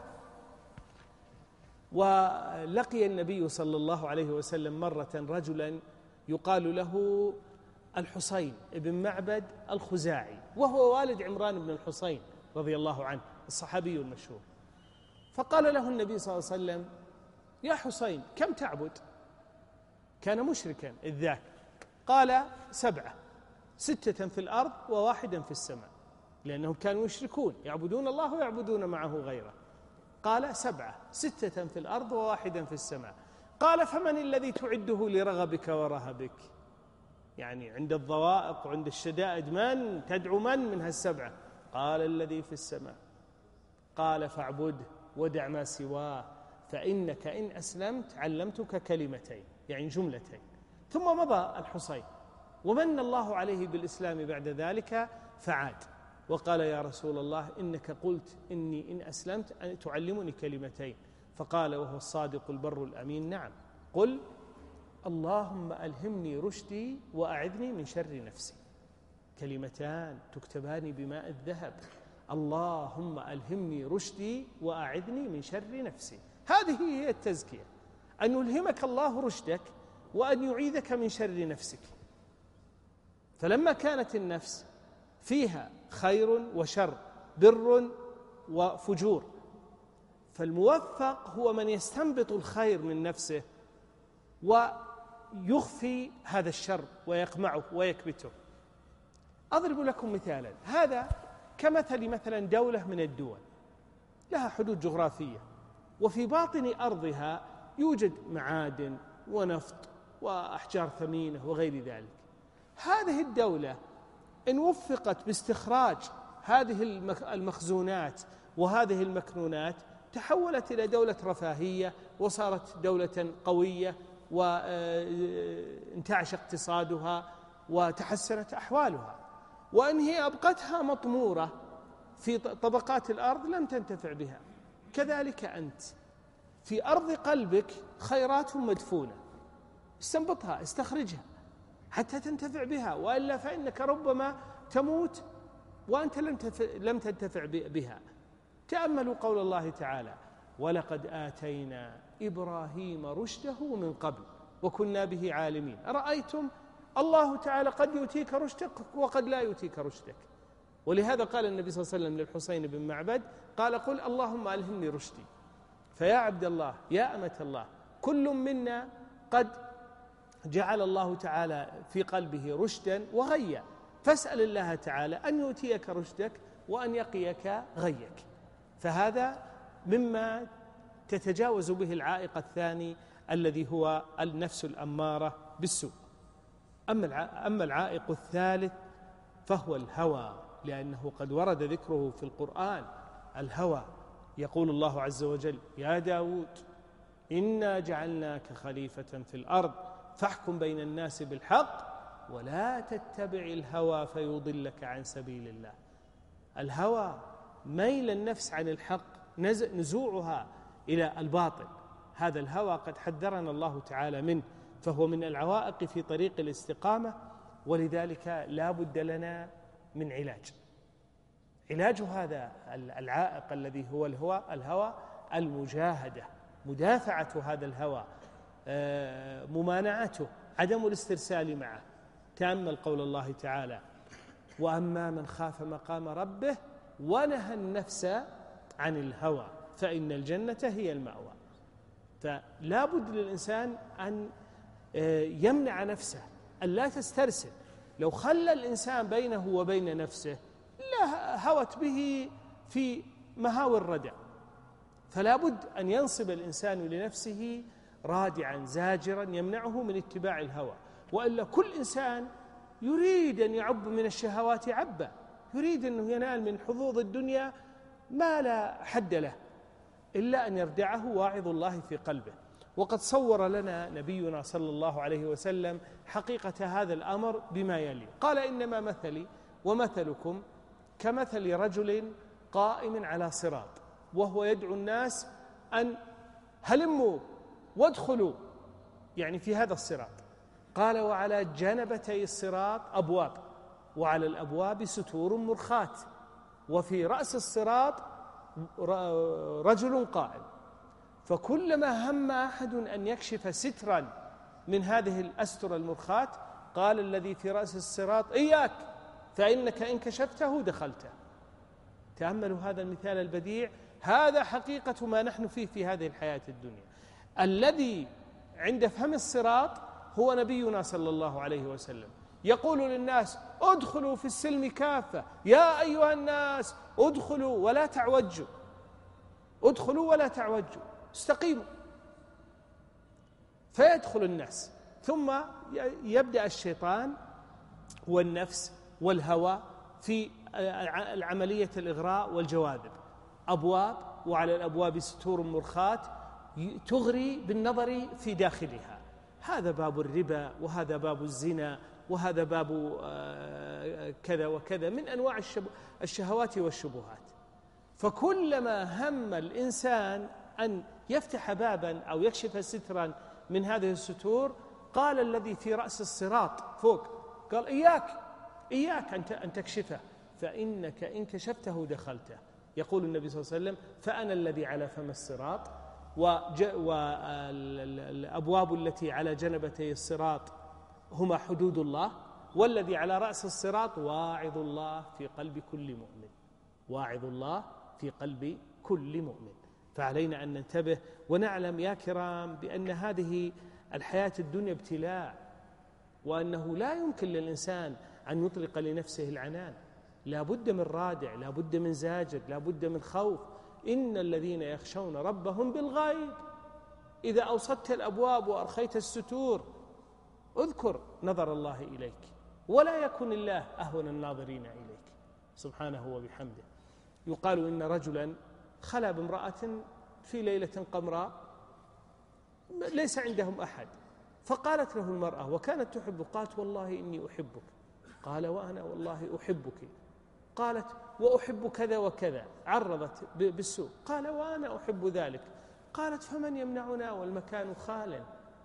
A: ولقي النبي صلى الله عليه وسلم مرة رجلا يقال له الحصين بن معبد الخزاعي، وهو والد عمران بن الحصين رضي الله عنه الصحابي المشهور. فقال له النبي صلى الله عليه وسلم: يا حصين كم تعبد؟ كان مشركا إذ ذاك. قال: سبعة، ستة في الأرض وواحدا في السماء، لأنهم كانوا يشركون يعبدون الله ويعبدون معه غيره. قال: سبعة، ستة في الأرض وواحدا في السماء. قال: فمن الذي تعده لرغبك ورهبك؟ يعني عند الضوائق وعند الشدائد من تدعو من من هالسبعة؟ قال: الذي في السماء. قال: فاعبده ودع ما سواه فإنك إن أسلمت علمتك كلمتين، يعني جملتين. ثم مضى الحصين ومن الله عليه بالإسلام بعد ذلك فعاد وقال: يا رسول الله إنك قلت إني إن أسلمت أن تعلمني كلمتين. فقال وهو الصادق البر الأمين: نعم، قل اللهم ألهمني رشدي وأعذني من شر نفسي. كلمتان تكتبان بماء الذهب: اللهم ألهمني رشدي وأعذني من شر نفسي. هذه هي التزكية، أن يلهمك الله رشدك وأن يعيذك من شر نفسك. فلما كانت النفس فيها خير وشر، بر وفجور، فالموفق هو من يستنبط الخير من نفسه ويخفي هذا الشر ويقمعه ويكبته. أضرب لكم مثالا، هذا كمثل مثلا دولة من الدول لها حدود جغرافية، وفي باطن أرضها يوجد معادن ونفط وأحجار ثمينة وغير ذلك. هذه الدولة إن وفقت باستخراج هذه المخزونات وهذه المكنونات تحولت إلى دولة رفاهية وصارت دولة قوية وانتعش اقتصادها وتحسنت أحوالها. وإن هي أبقتها مطمورة في طبقات الأرض لم تنتفع بها. كذلك أنت في أرض قلبك خيرات مدفونة، استنبطها، استخرجها حتى تنتفع بها، وإلا فإنك ربما تموت وأنت لم تنتفع بها. تأملوا قول الله تعالى: ولقد آتينا إبراهيم رشده من قبل وكنا به عالمين. أرأيتم الله تعالى قد يؤتيك رشدك وقد لا يؤتيك رشدك. ولهذا قال النبي صلى الله عليه وسلم للحسين بن معبد: قال: قل اللهم ألهمني رشدي. فيا عبد الله، يا أمة الله، كل منا قد جعل الله تعالى في قلبه رشدا وغيا، فاسأل الله تعالى أن يؤتيك رشدك وأن يقيك غيك. فهذا مما تتجاوز به العائق الثاني الذي هو النفس الأمارة بالسوء. أما العائق الثالث فهو الهوى، لأنه قد ورد ذكره في القرآن الهوى. يقول الله عز وجل: يا داود إنا جعلناك خليفة في الأرض فاحكم بين الناس بالحق ولا تتبع الهوى فيضلك عن سبيل الله. الهوى ميل النفس عن الحق، نزوعها إلى الباطل. هذا الهوى قد حذرنا الله تعالى منه، فهو من العوائق في طريق الاستقامة، ولذلك لا بد لنا من علاج. علاج هذا العائق الذي هو الهوى الهوى المجاهدة، مدافعة هذا الهوى، ممانعته، عدم الاسترسال معه. تأمل قول الله تعالى: وأما من خاف مقام ربه ونهى النفس عن الهوى فإن الجنة هي المأوى. فلا بد للإنسان أن يمنع نفسه، أن لا تسترسل. لو خلى الإنسان بينه وبين نفسه لا هوت به في مهاوي الردى. فلا بد أن ينصب الإنسان لنفسه رادعا زاجرا يمنعه من اتباع الهوى، وإلا كل إنسان يريد أن يعب من الشهوات عبا، يريد أنه ينال من حظوظ الدنيا ما لا حد له، إلا أن يردعه واعظ الله في قلبه. وقد صور لنا نبينا صلى الله عليه وسلم حقيقة هذا الأمر بما يلي: قال: إنما مثلي ومثلكم كمثل رجل قائم على صراط وهو يدعو الناس أن هلموا وادخلوا، يعني في هذا الصراط. قال: وعلى جانبتي الصراط أبواب، وعلى الأبواب ستور مرخاة، وفي رأس الصراط رجل قائم. فكلما هم أحد أن يكشف سترا من هذه الأستر المرخاة قال الذي في رأس الصراط: إياك فإنك إن كشفته دخلته. تأملوا هذا المثال البديع. هذا حقيقة ما نحن فيه في هذه الحياة الدنيا. الذي عند فم الصراط هو نبينا صلى الله عليه وسلم، يقول للناس: ادخلوا في السلم كافة، يا أيها الناس ادخلوا ولا تعوجوا، ادخلوا ولا تعوجوا، استقيموا. فيدخل الناس، ثم يبدأ الشيطان والنفس والهوى في العملية الإغراء والجواذب. أبواب، وعلى الأبواب ستور مرخاة تغري بالنظر في داخلها. هذا باب الربا، وهذا باب الزنا، وهذا باب كذا وكذا من أنواع الشهوات والشبهات. فكلما هم الإنسان أن يفتح بابا أو يكشف سترا من هذه الستور قال الذي في رأس الصراط فوق، قال: إياك إياك أن تكشفه فإنك إن كشفته دخلته. يقول النبي صلى الله عليه وسلم: فأنا الذي على فم الصراط، والأبواب التي على جنبتي الصراط هما حدود الله، والذي على رأس الصراط واعظ الله في قلب كل مؤمن، واعظ الله في قلب كل مؤمن. فعلينا أن ننتبه ونعلم يا كرام بأن هذه الحياة الدنيا ابتلاء، وأنه لا يمكن للإنسان أن يطلق لنفسه العنان. لا بد من رادع، لا بد من زاجر، لا بد من خوف. إن الذين يخشون ربهم بالغيب. إذا أوصدت الأبواب وأرخيت الستور اذكر نظر الله إليك، ولا يكن الله أهون الناظرين إليك سبحانه وبحمده. يقال إن رجلا خلى بامرأة في ليلة قمراء ليس عندهم أحد، فقالت له المرأة وكانت تحب، قالت: والله إني أحبك. قال: وأنا والله أحبك. قالت: وأحب كذا وكذا، عرضت بالسوء. قال: وأنا أحب ذلك. قالت: فمن يمنعنا والمكان خال؟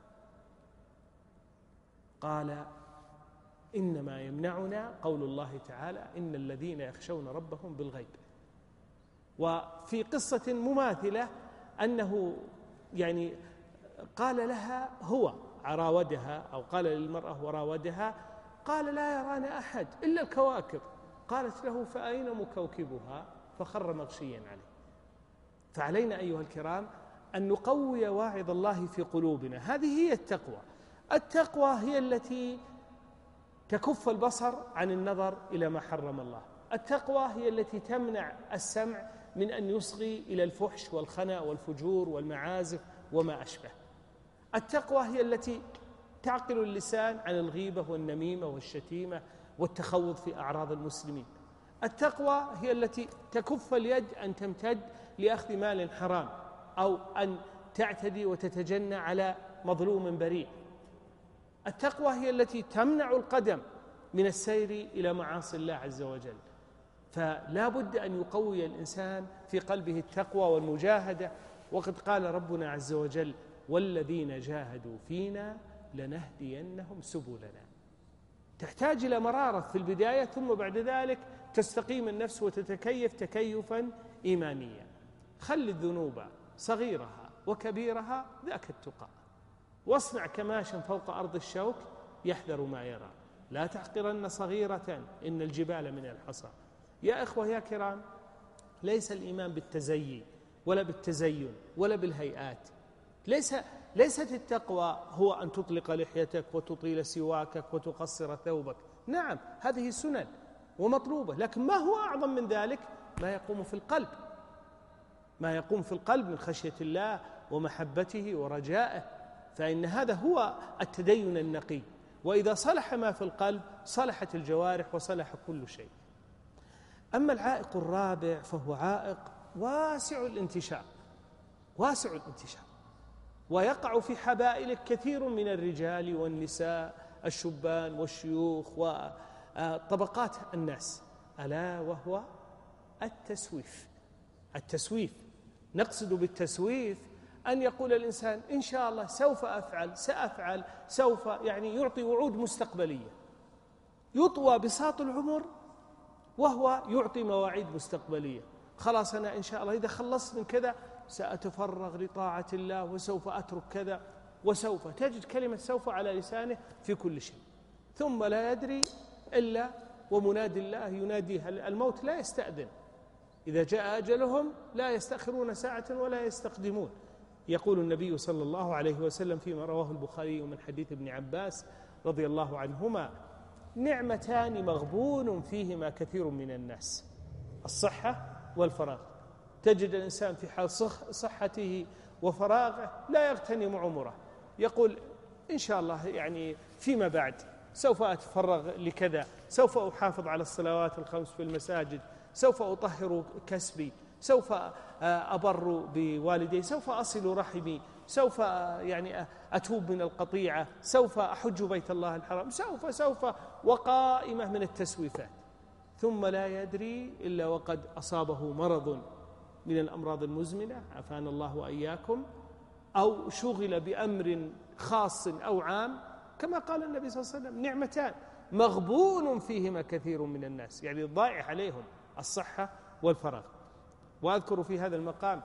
A: قال: إنما يمنعنا قول الله تعالى: إن الذين يخشون ربهم بالغيب. وفي قصة مماثلة أنه يعني قال لها هو راودها، أو قال للمرأة وراودها، قال: لا يرانا أحد إلا الكواكب. قالت له: فأين مكوكبها؟ فخر مغشيا عليه. فعلينا أيها الكرام أن نقوي واعظ الله في قلوبنا. هذه هي التقوى. التقوى هي التي تكف البصر عن النظر إلى ما حرم الله. التقوى هي التي تمنع السمع من أن يصغي إلى الفحش والخنا والفجور والمعازف وما أشبه. التقوى هي التي تعقل اللسان عن الغيبة والنميمة والشتيمة والتخوض في أعراض المسلمين. التقوى هي التي تكف اليد أن تمتد لأخذ مال حرام أو أن تعتدي وتتجنى على مظلوم بريء. التقوى هي التي تمنع القدم من السير إلى معاصي الله عز وجل. فلا بد أن يقوي الإنسان في قلبه التقوى والمجاهدة. وقد قال ربنا عز وجل: والذين جاهدوا فينا لنهدينهم سبلنا. تحتاج إلى مرارة في البداية، ثم بعد ذلك تستقيم النفس وتتكيف تكيفا إيمانيا. خل الذنوب صغيرها وكبيرها ذاك التقى، واصنع كماش فوق أرض الشوك يحذر ما يرى، لا تحقرن صغيرة إن الجبال من الحصى. يا إخوة يا كرام، ليس الإيمان بالتزيي ولا بالتزين ولا بالهيئات. ليس ليست التقوى هو أن تطلق لحيتك وتطيل سواكك وتقصر ثوبك. نعم، هذه سنن ومطلوبة، لكن ما هو أعظم من ذلك؟ ما يقوم في القلب، ما يقوم في القلب من خشية الله ومحبته ورجائه، فإن هذا هو التدين النقي. وإذا صلح ما في القلب صلحت الجوارح وصلح كل شيء. أما العائق الرابع فهو عائق واسع الانتشار، واسع الانتشار، ويقع في حبائل كثير من الرجال والنساء، الشبان والشيوخ وطبقات الناس، ألا وهو التسويف. التسويف، نقصد بالتسويف أن يقول الإنسان إن شاء الله سوف أفعل سأفعل سوف، يعني يعطي وعود مستقبلية، يطوى بساط العمر وهو يعطي مواعيد مستقبلية. خلاص أنا إن شاء الله إذا خلصت من كذا سأتفرغ لطاعة الله وسوف أترك كذا وسوف، تجد كلمة سوف على لسانه في كل شيء، ثم لا يدري إلا ومنادي الله يناديه. الموت لا يستأذن، إذا جاء أجلهم لا يستأخرون ساعة ولا يستقدمون. يقول النبي صلى الله عليه وسلم فيما رواه البخاري من حديث ابن عباس رضي الله عنهما: نعمتان مغبون فيهما كثير من الناس، الصحة والفراغ. تجد الإنسان في حال صحته وفراغه لا يغتنم عمره، يقول إن شاء الله يعني فيما بعد سوف أتفرغ لكذا، سوف أحافظ على الصلوات الخمس في المساجد، سوف أطهر كسبي، سوف أبر بوالدي، سوف أصل رحمي، سوف يعني أتوب من القطيعة، سوف أحج بيت الله الحرام، سوف سوف وقائمة من التسويفات. ثم لا يدري إلا وقد أصابه مرض من الأمراض المزمنة، عافانا الله وإياكم، أو شغل بأمر خاص أو عام، كما قال النبي صلى الله عليه وسلم: نعمتان مغبون فيهما كثير من الناس، يعني ضائع عليهم الصحة والفراغ. وأذكر في هذا المقام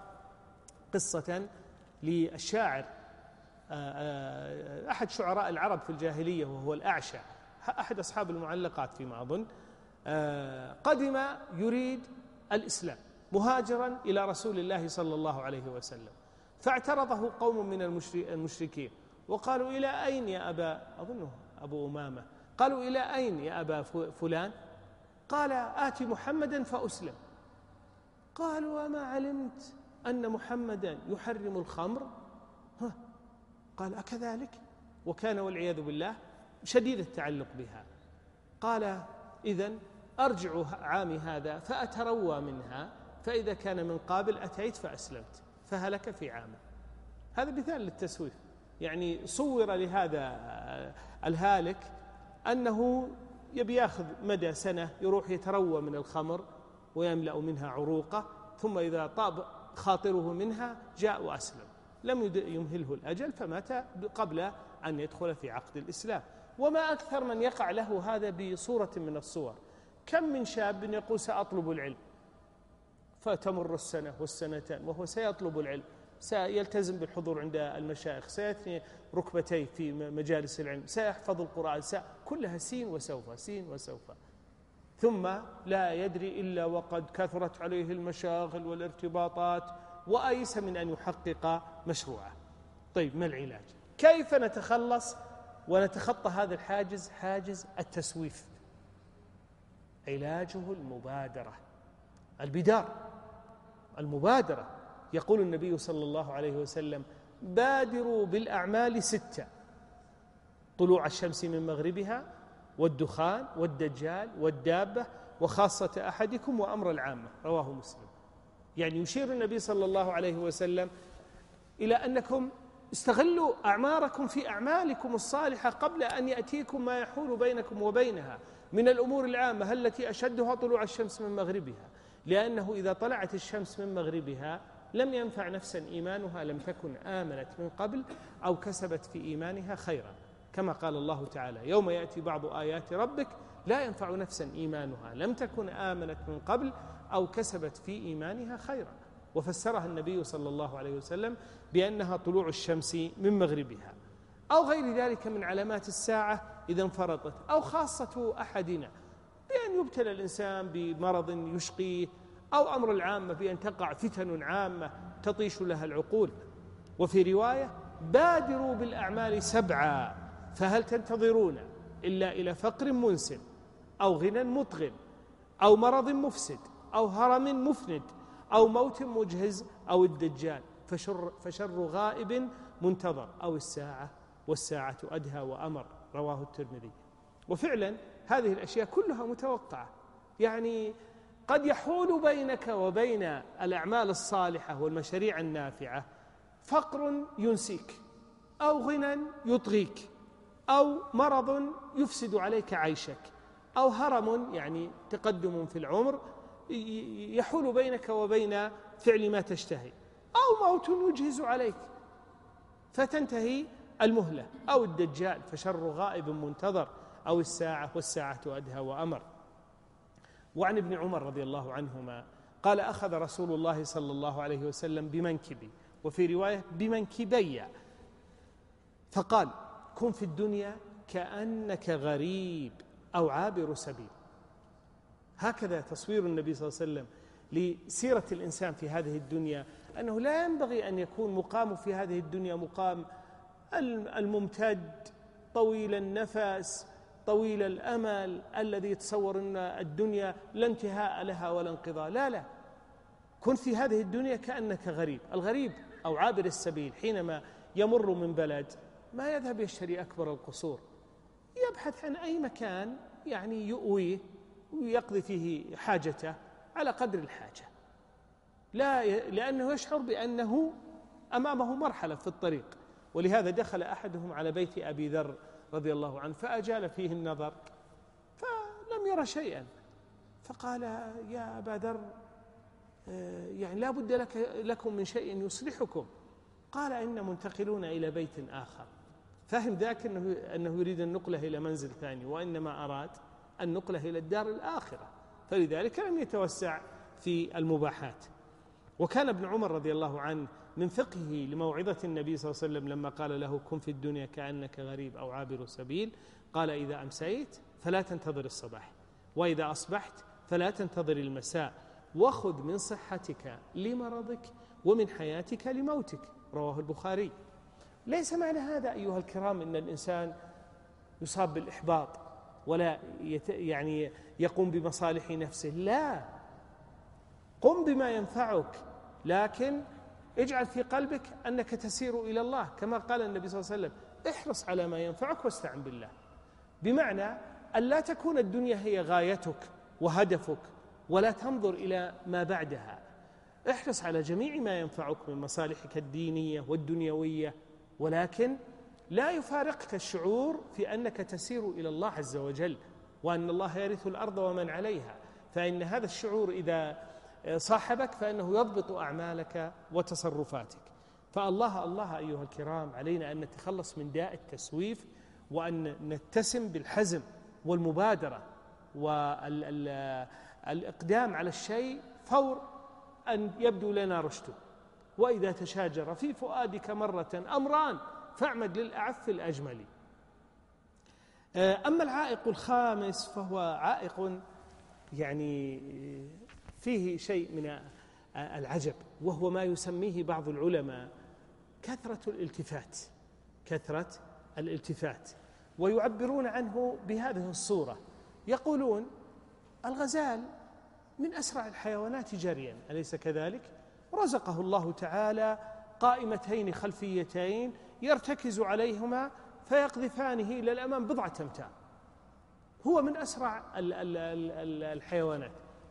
A: قصة للشاعر أحد شعراء العرب في الجاهلية وهو الأعشى، أحد أصحاب المعلقات فيما أظن، قدم يريد الإسلام مهاجرا إلى رسول الله صلى الله عليه وسلم، فاعترضه قوم من المشركين وقالوا: إلى أين يا أبا، أظنه أبو أمامة، قالوا: إلى أين يا أبا فلان؟ قال: آتي محمدا فأسلم. قالوا: وما علمت أن محمدا يحرم الخمر؟ ها. قال: أكذلك؟ وكان والعياذ بالله شديد التعلق بها. قال: إذن أرجع عامي هذا فأتروى منها، فإذا كان من قابل أتيت فأسلمت، فهلك في عامه. هذا مثال للتسويف، يعني صور لهذا الهالك أنه يبي ياخذ مدى سنة يروح يتروى من الخمر ويملأ منها عروقه، ثم إذا طاب خاطره منها جاء وأسلم، لم يمهله الأجل فمات قبل أن يدخل في عقد الإسلام. وما أكثر من يقع له هذا بصورة من الصور. كم من شاب يقول سأطلب العلم، فتمر السنة والسنتان وهو سيطلب العلم، سيلتزم بالحضور عند المشايخ، سيثني ركبتيه في مجالس العلم، سيحفظ القرآن، كلها سين وسوف سين وسوف، ثم لا يدري إلا وقد كثرت عليه المشاغل والارتباطات وأيس من أن يحقق مشروعه. طيب، ما العلاج؟ كيف نتخلص ونتخطى هذا الحاجز، حاجز التسويف؟ علاجه المبادرة، البدار، المبادرة. يقول النبي صلى الله عليه وسلم: بادروا بالأعمال ستة: طلوع الشمس من مغربها، والدخان، والدجال، والدابة، وخاصة أحدكم، وأمر العامة. رواه مسلم. يعني يشير النبي صلى الله عليه وسلم إلى أنكم استغلوا أعماركم في أعمالكم الصالحة قبل أن يأتيكم ما يحول بينكم وبينها من الأمور العامة التي أشدها طلوع الشمس من مغربها، لأنه إذا طلعت الشمس من مغربها لم ينفع نفسا إيمانها لم تكن آمنت من قبل أو كسبت في إيمانها خيرا، كما قال الله تعالى: يوم يأتي بعض آيات ربك لا ينفع نفسا إيمانها لم تكن آمنت من قبل أو كسبت في إيمانها خيرا. وفسرها النبي صلى الله عليه وسلم بأنها طلوع الشمس من مغربها، أو غير ذلك من علامات الساعة إذا انفرطت، أو خاصة أحدنا بأن يبتلى الإنسان بمرض يشقيه، أو أمر العامة بأن تقع فتن عامة تطيش لها العقول. وفي رواية: بادروا بالأعمال سبعا فهل تنتظرون إلا إلى فقر منسن، أو غنى مطغن، أو مرض مفسد، أو هرم مفند، أو موت مجهز، أو الدجال، فشر, فشر غائب منتظر، أو الساعة والساعة أدهى وأمر. رواه الترمذي. وفعلا هذه الأشياء كلها متوقعة، يعني قد يحول بينك وبين الأعمال الصالحة والمشاريع النافعة فقر ينسيك، أو غنى يطغيك، أو مرض يفسد عليك عيشك، أو هرم يعني تقدم في العمر يحول بينك وبين فعل ما تشتهي، أو موت يجهز عليك فتنتهي المهلة، أو الدجال فشر غائب منتظر، أو الساعة والساعة أدهى وأمر. وعن ابن عمر رضي الله عنهما قال: أخذ رسول الله صلى الله عليه وسلم بمنكبي، وفي رواية بمنكبي، فقال: كن في الدنيا كأنك غريب أو عابر سبيل. هكذا تصوير النبي صلى الله عليه وسلم لسيرة الإنسان في هذه الدنيا، أنه لا ينبغي أن يكون مقام في هذه الدنيا مقام الممتد طويل النفس طويل الأمل الذي يتصور أن الدنيا لا انتهاء لها ولا انقضاء. لا لا، كن في هذه الدنيا كأنك غريب. الغريب أو عابر السبيل حينما يمر من بلد ما يذهب يشتري أكبر القصور، يبحث عن أي مكان يعني يؤويه ويقضي فيه حاجته على قدر الحاجة، لا ي... لأنه يشعر بأنه أمامه مرحلة في الطريق. ولهذا دخل أحدهم على بيت أبي ذر رضي الله عنه فأجال فيه النظر فلم يرى شيئا، فقال: يا أبا ذر، يعني لا بد لك لكم من شيء يصلحكم. قال: إن منتقلون إلى بيت آخر. فهم ذاك أنه, أنه يريد النقلة إلى منزل ثاني، وإنما أراد النقلة إلى الدار الآخرة، فلذلك لم يتوسع في المباحات. وكان ابن عمر رضي الله عنه من فقهه لموعظة النبي صلى الله عليه وسلم لما قال له: كن في الدنيا كأنك غريب أو عابر سبيل، قال: إذا أمسيت فلا تنتظر الصباح، وإذا أصبحت فلا تنتظر المساء، وخذ من صحتك لمرضك ومن حياتك لموتك. رواه البخاري. ليس معنى هذا أيها الكرام أن الإنسان يصاب بالإحباط ولا يت يعني يقوم بمصالح نفسه، لا، قم بما ينفعك، لكن اجعل في قلبك أنك تسير إلى الله، كما قال النبي صلى الله عليه وسلم: احرص على ما ينفعك واستعن بالله. بمعنى أن لا تكون الدنيا هي غايتك وهدفك ولا تنظر إلى ما بعدها، احرص على جميع ما ينفعك من مصالحك الدينية والدنيوية، ولكن لا يفارقك الشعور في أنك تسير إلى الله عز وجل، وأن الله يرث الأرض ومن عليها، فإن هذا الشعور إذا صاحبك فإنه يضبط أعمالك وتصرفاتك. فالله الله أيها الكرام علينا أن نتخلص من داء التسويف، وأن نتسم بالحزم والمبادرة والإقدام على الشيء فور أن يبدو لنا رشده. وإذا تشاجر في فؤادك مرة أمران فاعمد للأعف الأجمل. أما العائق الخامس فهو عائق يعني فيه شيء من العجب، وهو ما يسميه بعض العلماء كثرة الالتفات، كثرة الالتفات، ويعبرون عنه بهذه الصورة، يقولون: الغزال من أسرع الحيوانات جريا، أليس كذلك؟ رزقه الله تعالى قائمتين خلفيتين يرتكز عليهما فيقذفانه إلى الأمام بضعة أمتار، هو من أسرع الحيوانات،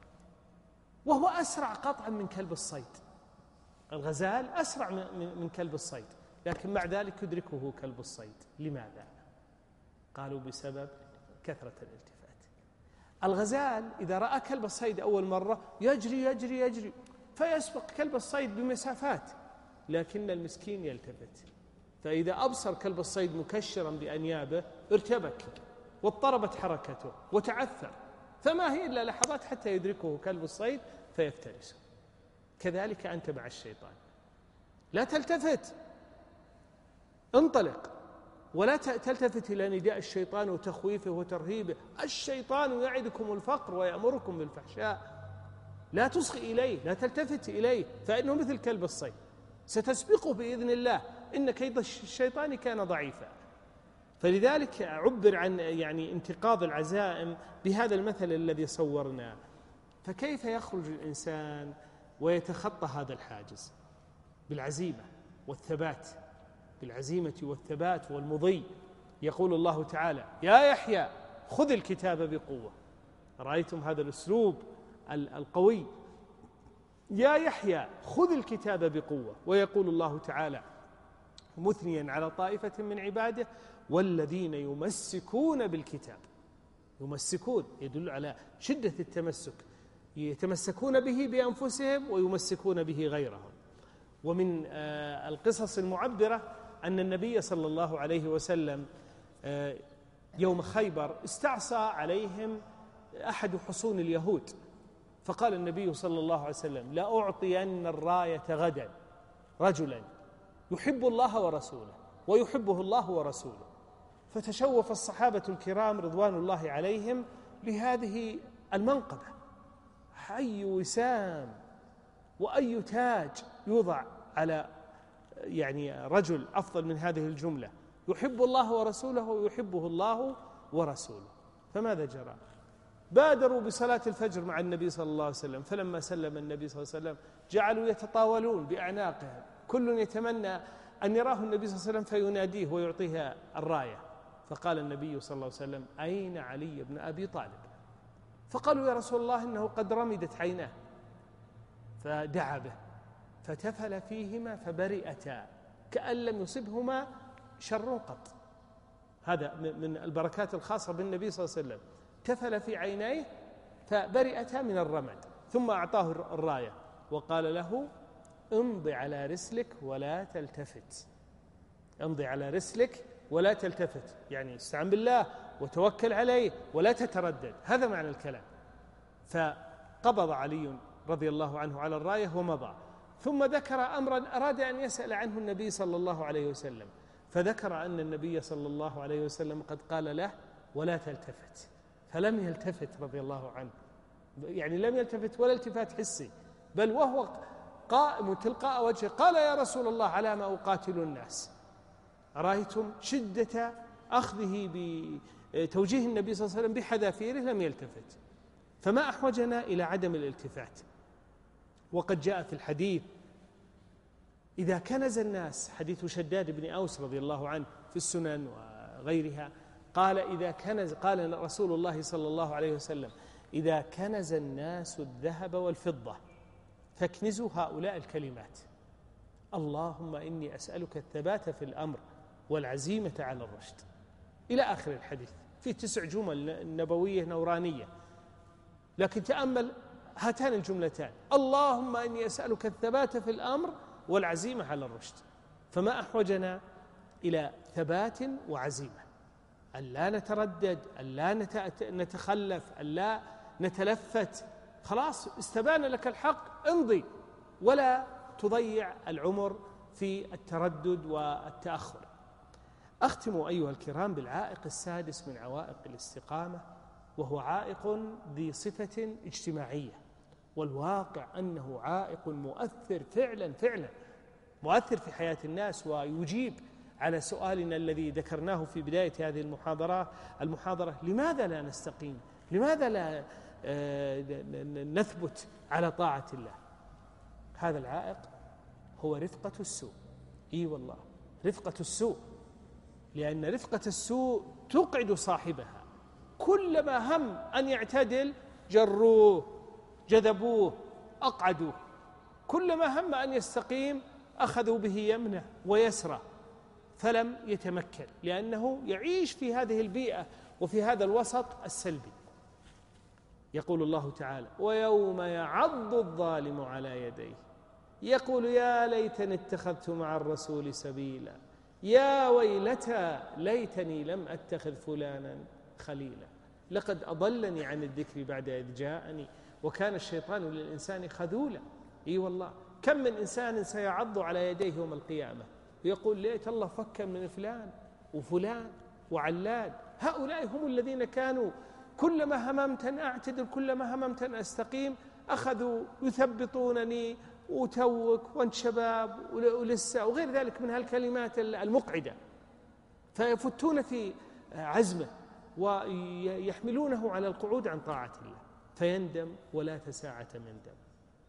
A: وهو أسرع قطعا من كلب الصيد. الغزال أسرع من كلب الصيد، لكن مع ذلك يدركه كلب الصيد. لماذا؟ قالوا بسبب كثرة الالتفات. الغزال إذا رأى كلب الصيد أول مرة يجري يجري يجري فيسبق كلب الصيد بمسافات، لكن المسكين يلتفت، فإذا أبصر كلب الصيد مكشرا بأنيابه ارتبك واضطربت حركته وتعثر، فما هي إلا لحظات حتى يدركه كلب الصيد فيفترسه. كذلك أنت مع الشيطان، لا تلتفت، انطلق، ولا تلتفت إلى نداء الشيطان وتخويفه وترهيبه. الشيطان يعدكم الفقر ويأمركم بالفحشاء، لا تصغي إليه، لا تلتفت إليه، فإنه مثل كلب الصيد ستسبقه بإذن الله، إن كيد الشيطان كان ضعيفا. فلذلك عبر عن يعني انتقاض العزائم بهذا المثل الذي صورناه. فكيف يخرج الإنسان ويتخطى هذا الحاجز؟ بالعزيمة والثبات، بالعزيمة والثبات والمضي. يقول الله تعالى: يا يحيى خذ الكتاب بقوة. رأيتم هذا الأسلوب القوي؟ يا يحيى خذ الكتاب بقوة. ويقول الله تعالى مثنيا على طائفة من عباده: والذين يمسكون بالكتاب. يمسكون يدل على شدة التمسك، يتمسكون به بأنفسهم ويمسكون به غيرهم. ومن القصص المعبرة أن النبي صلى الله عليه وسلم يوم خيبر استعصى عليهم أحد حصون اليهود، فقال النبي صلى الله عليه وسلم: لأعطين الراية غدا رجلا يحب الله ورسوله ويحبه الله ورسوله. فتشوف الصحابة الكرام رضوان الله عليهم لهذه المنقبة. أي وسام وأي تاج يوضع على يعني رجل أفضل من هذه الجملة: يحب الله ورسوله ويحبه الله ورسوله. فماذا جرى؟ بادروا بصلاة الفجر مع النبي صلى الله عليه وسلم، فلما سلم النبي صلى الله عليه وسلم جعلوا يتطاولون بأعناقهم، كل يتمنى أن يراه النبي صلى الله عليه وسلم فيناديه ويعطيه الراية. فقال النبي صلى الله عليه وسلم: أين علي بن أبي طالب؟ فقالوا: يا رسول الله إنه قد رمدت عيناه. فدعا به فتفل فيهما فبرئتا كأن لم يصبهما شر قط. هذا من البركات الخاصة بالنبي صلى الله عليه وسلم، تفل في عينيه فبرئتا من الرمد، ثم أعطاه الراية وقال له: امضي على رسلك ولا تلتفت. امضي على رسلك ولا تلتفت، يعني استعن بالله وتوكل عليه ولا تتردد، هذا معنى الكلام. فقبض علي رضي الله عنه على الراية ومضى، ثم ذكر أمرا أراد أن يسأل عنه النبي صلى الله عليه وسلم، فذكر أن النبي صلى الله عليه وسلم قد قال له: ولا تلتفت، فلم يلتفت رضي الله عنه، يعني لم يلتفت ولا التفات حسي، بل وهو قائم تلقاء وجهه قال: يا رسول الله على ما أقاتل الناس. رأيتم شدة أخذه بتوجيه النبي صلى الله عليه وسلم بحذافيره، لم يلتفت. فما أحوجنا إلى عدم الالتفات؟ وقد جاء في الحديث: إذا كنز الناس، حديث شداد بن أوس رضي الله عنه في السنن وغيرها، قال إذا كنز قال رسول الله صلى الله عليه وسلم: إذا كنز الناس الذهب والفضة فاكنزوا هؤلاء الكلمات: اللهم إني أسألك الثبات في الأمر والعزيمة على الرشد، إلى آخر الحديث، في تسع جمل نبوية نورانية. لكن تأمل هاتان الجملتان: اللهم إني أسألك الثبات في الأمر والعزيمة على الرشد. فما أحوجنا إلى ثبات وعزيمة، أن لا نتردد، أن لا نتخلف، أن لا نتلفت. خلاص استبان لك الحق، امضي، ولا تضيع العمر في التردد والتأخر. أختم أيها الكرام بالعائق السادس من عوائق الاستقامة، وهو عائق ذي صفة اجتماعية، والواقع أنه عائق مؤثر فعلا فعلا مؤثر في حياة الناس، ويجيب على سؤالنا الذي ذكرناه في بداية هذه المحاضرة المحاضرة لماذا لا نستقيم؟ لماذا لا نثبت على طاعة الله. هذا العائق هو رفقة السوء. إي والله رفقة السوء، لأن رفقة السوء تقعد صاحبها، كلما هم أن يعتدل جروه جذبوه أقعدوه، كلما هم أن يستقيم أخذوا به يمنه ويسرى، فلم يتمكن، لأنه يعيش في هذه البيئة وفي هذا الوسط السلبي. يقول الله تعالى: ويوم يعض الظالم على يديه يقول يا ليتني اتخذت مع الرسول سبيلا يا ويلتى ليتني لم أتخذ فلانا خليلا لقد أضلني عن الذكر بعد إذ جاءني وكان الشيطان للإنسان خذولا. إي والله كم من إنسان سيعض على يديه يوم القيامة ويقول ليت الله فك من فلان وفلان وعلان، هؤلاء هم الذين كانوا كلما هممت أن أعتدل كلما هممت أن أستقيم أخذوا يثبطونني وتوك وانت شباب ولسه وغير ذلك من هالكلمات المقعدة، فيفتون في عزمه ويحملونه على القعود عن طاعة الله، فيندم ولا تساعة من دم.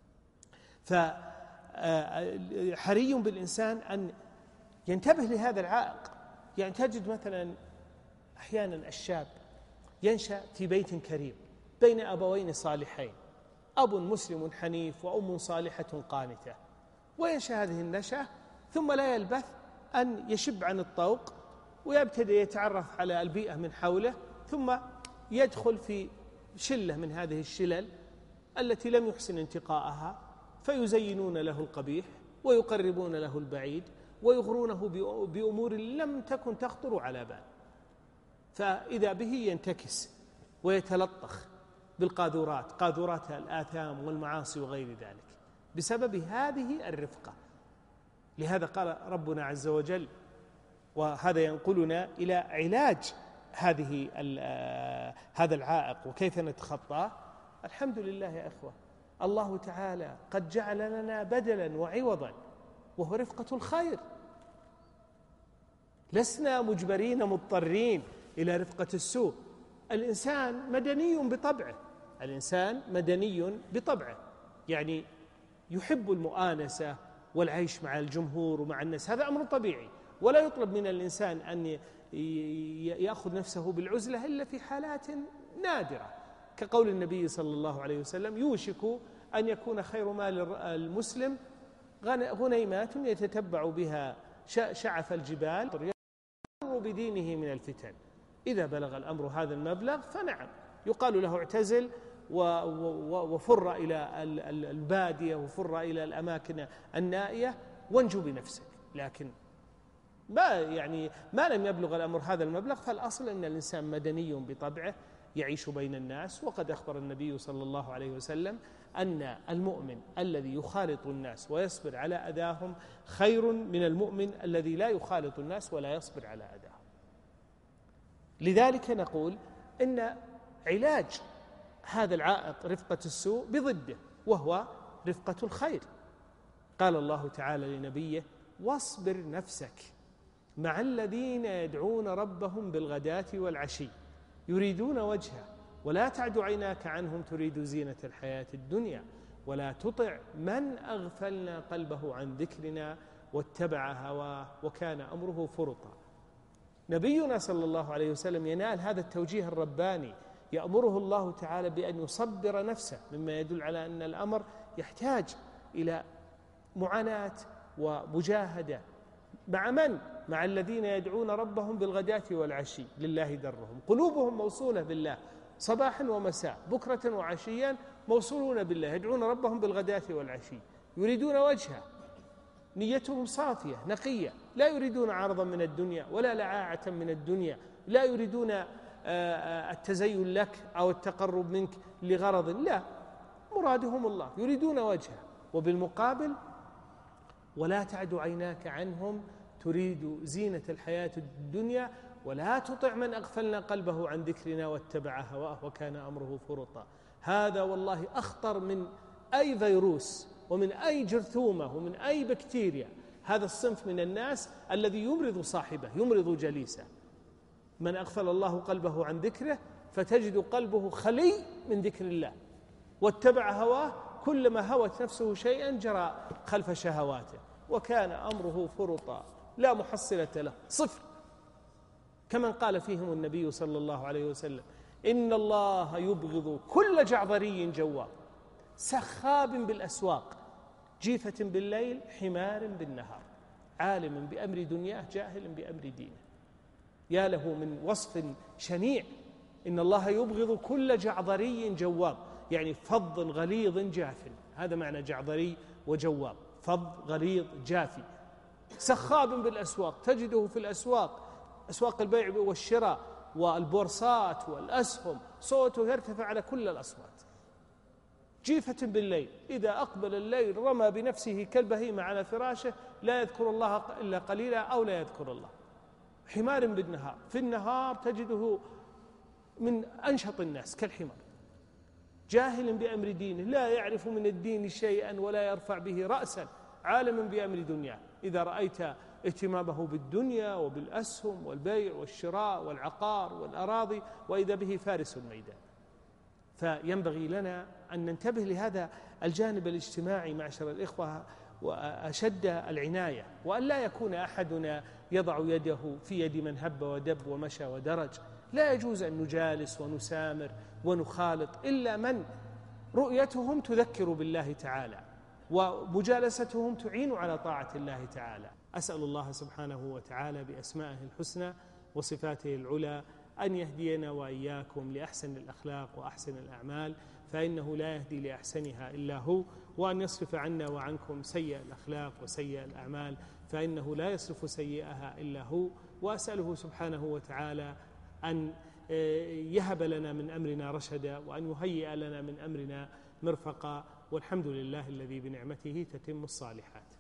A: فحري بالإنسان أن ينتبه لهذا العائق. يعني تجد مثلا أحيانا الشاب ينشأ في بيت كريم بين أبوين صالحين، أب مسلم حنيف وأم صالحة قانتة، وينشأ هذه النشأة ثم لا يلبث أن يشب عن الطوق ويبتدئ يتعرف على البيئة من حوله، ثم يدخل في شلة من هذه الشلل التي لم يحسن انتقاءها، فيزينون له القبيح ويقربون له البعيد ويغرونه بأمور لم تكن تخطر على بال، فإذا به ينتكس ويتلطخ بالقاذورات، قاذورات الآثام والمعاصي وغير ذلك بسبب هذه الرفقة. لهذا قال ربنا عز وجل، وهذا ينقلنا إلى علاج هذه هذا العائق وكيف نتخطاه. الحمد لله يا إخوة، الله تعالى قد جعل لنا بدلا وعوضا وهو رفقة الخير. لسنا مجبرين مضطرين إلى رفقة السوء. الإنسان مدني بطبعه، الإنسان مدني بطبعه، يعني يحب المؤانسة والعيش مع الجمهور ومع الناس، هذا أمر طبيعي، ولا يطلب من الإنسان أن يأخذ نفسه بالعزلة إلا في حالات نادرة، كقول النبي صلى الله عليه وسلم: يوشك أن يكون خير مال المسلم غنيمات يتتبع بها شعف الجبال يفر بدينه من الفتن. إذا بلغ الأمر هذا المبلغ فنعم يقال له اعتزل وفر إلى البادية وفر إلى الأماكن النائية وانجو بنفسك. لكن ما يعني ما لم يبلغ الأمر هذا المبلغ، فالأصل أن الإنسان مدني بطبعه يعيش بين الناس. وقد أخبر النبي صلى الله عليه وسلم أن المؤمن الذي يخالط الناس ويصبر على أذاهم خير من المؤمن الذي لا يخالط الناس ولا يصبر على أذاهم. لذلك نقول إن علاج هذا العائق رفقة السوء بضده، وهو رفقة الخير. قال الله تعالى لنبيه: واصبر نفسك مع الذين يدعون ربهم بالغداة والعشي يريدون وجهه ولا تعد عيناك عنهم تريد زينة الحياة الدنيا ولا تطع من أغفلنا قلبه عن ذكرنا واتبع هواه وكان أمره فرطا. نبينا صلى الله عليه وسلم ينال هذا التوجيه الرباني، يأمره الله تعالى بأن يصبر نفسه، مما يدل على أن الأمر يحتاج إلى معاناة ومجاهدة. مع من؟ مع الذين يدعون ربهم بالغداة والعشي، لله درهم، قلوبهم موصولة بالله صباحا ومساء بكرة وعشيا، موصولون بالله، يدعون ربهم بالغداة والعشي يريدون وجهه، نيتهم صافية نقية، لا يريدون عرضا من الدنيا ولا لعاعة من الدنيا، لا يريدون التزين لك أو التقرب منك لغرض، لا، مرادهم الله، يريدون وجهه. وبالمقابل: ولا تعد عيناك عنهم تريد زينة الحياة الدنيا ولا تطع من أغفلنا قلبه عن ذكرنا واتبع هواه وكان أمره فرطا. هذا والله أخطر من أي فيروس ومن أي جرثومة ومن أي بكتيريا. هذا الصنف من الناس الذي يمرض صاحبه، يمرض جليسه. من أغفل الله قلبه عن ذكره فتجد قلبه خلي من ذكر الله، واتبع هواه، كلما هوت نفسه شيئا جرى خلف شهواته، وكان أمره فرطا لا محصلة له، صفر. كمن قال فيهم النبي صلى الله عليه وسلم: إن الله يبغض كل جعظري جواب سخاب بالأسواق جيفة بالليل حمار بالنهار، عالم بأمر دنياه جاهل بأمر دينه. يا له من وصف شنيع. إن الله يبغض كل جعظري جواب، يعني فظ غليظ جاف، هذا معنى جعظري وجواب، فظ غليظ جافي. سخاب بالأسواق، تجده في الأسواق، أسواق البيع والشراء والبورصات والأسهم، صوته يرتفع على كل الأصوات. جيفة بالليل، إذا أقبل الليل رمى بنفسه كالبهيمة على فراشه، لا يذكر الله إلا قليلا أو لا يذكر الله. حمار بالنهار، في النهار تجده من أنشط الناس كالحمار، جاهل بأمر دينه، لا يعرف من الدين شيئا ولا يرفع به رأسا، عالم بأمر دنياه. إذا رأيت اهتمامه بالدنيا وبالأسهم والبيع والشراء والعقار والأراضي، وإذا به فارس الميدان. فينبغي لنا أن ننتبه لهذا الجانب الاجتماعي معشر الإخوة وأشد العناية، وأن لا يكون أحدنا يضع يده في يد من هب ودب ومشى ودرج. لا يجوز أن نجالس ونسامر ونخالط إلا من رؤيتهم تذكر بالله تعالى، ومجالستهم تعين على طاعة الله تعالى. أسأل الله سبحانه وتعالى بأسمائه الحسنى وصفاته العلى أن يهدينا وإياكم لأحسن الأخلاق وأحسن الأعمال، فإنه لا يهدي لأحسنها إلا هو، وأن يصرف عنا وعنكم سيئ الأخلاق وسيئ الأعمال، فإنه لا يصرف سيئها إلا هو. وأسأله سبحانه وتعالى أن يهب لنا من أمرنا رشدا، وأن يهيئ لنا من أمرنا مرفقا، والحمد لله الذي بنعمته تتم الصالحات.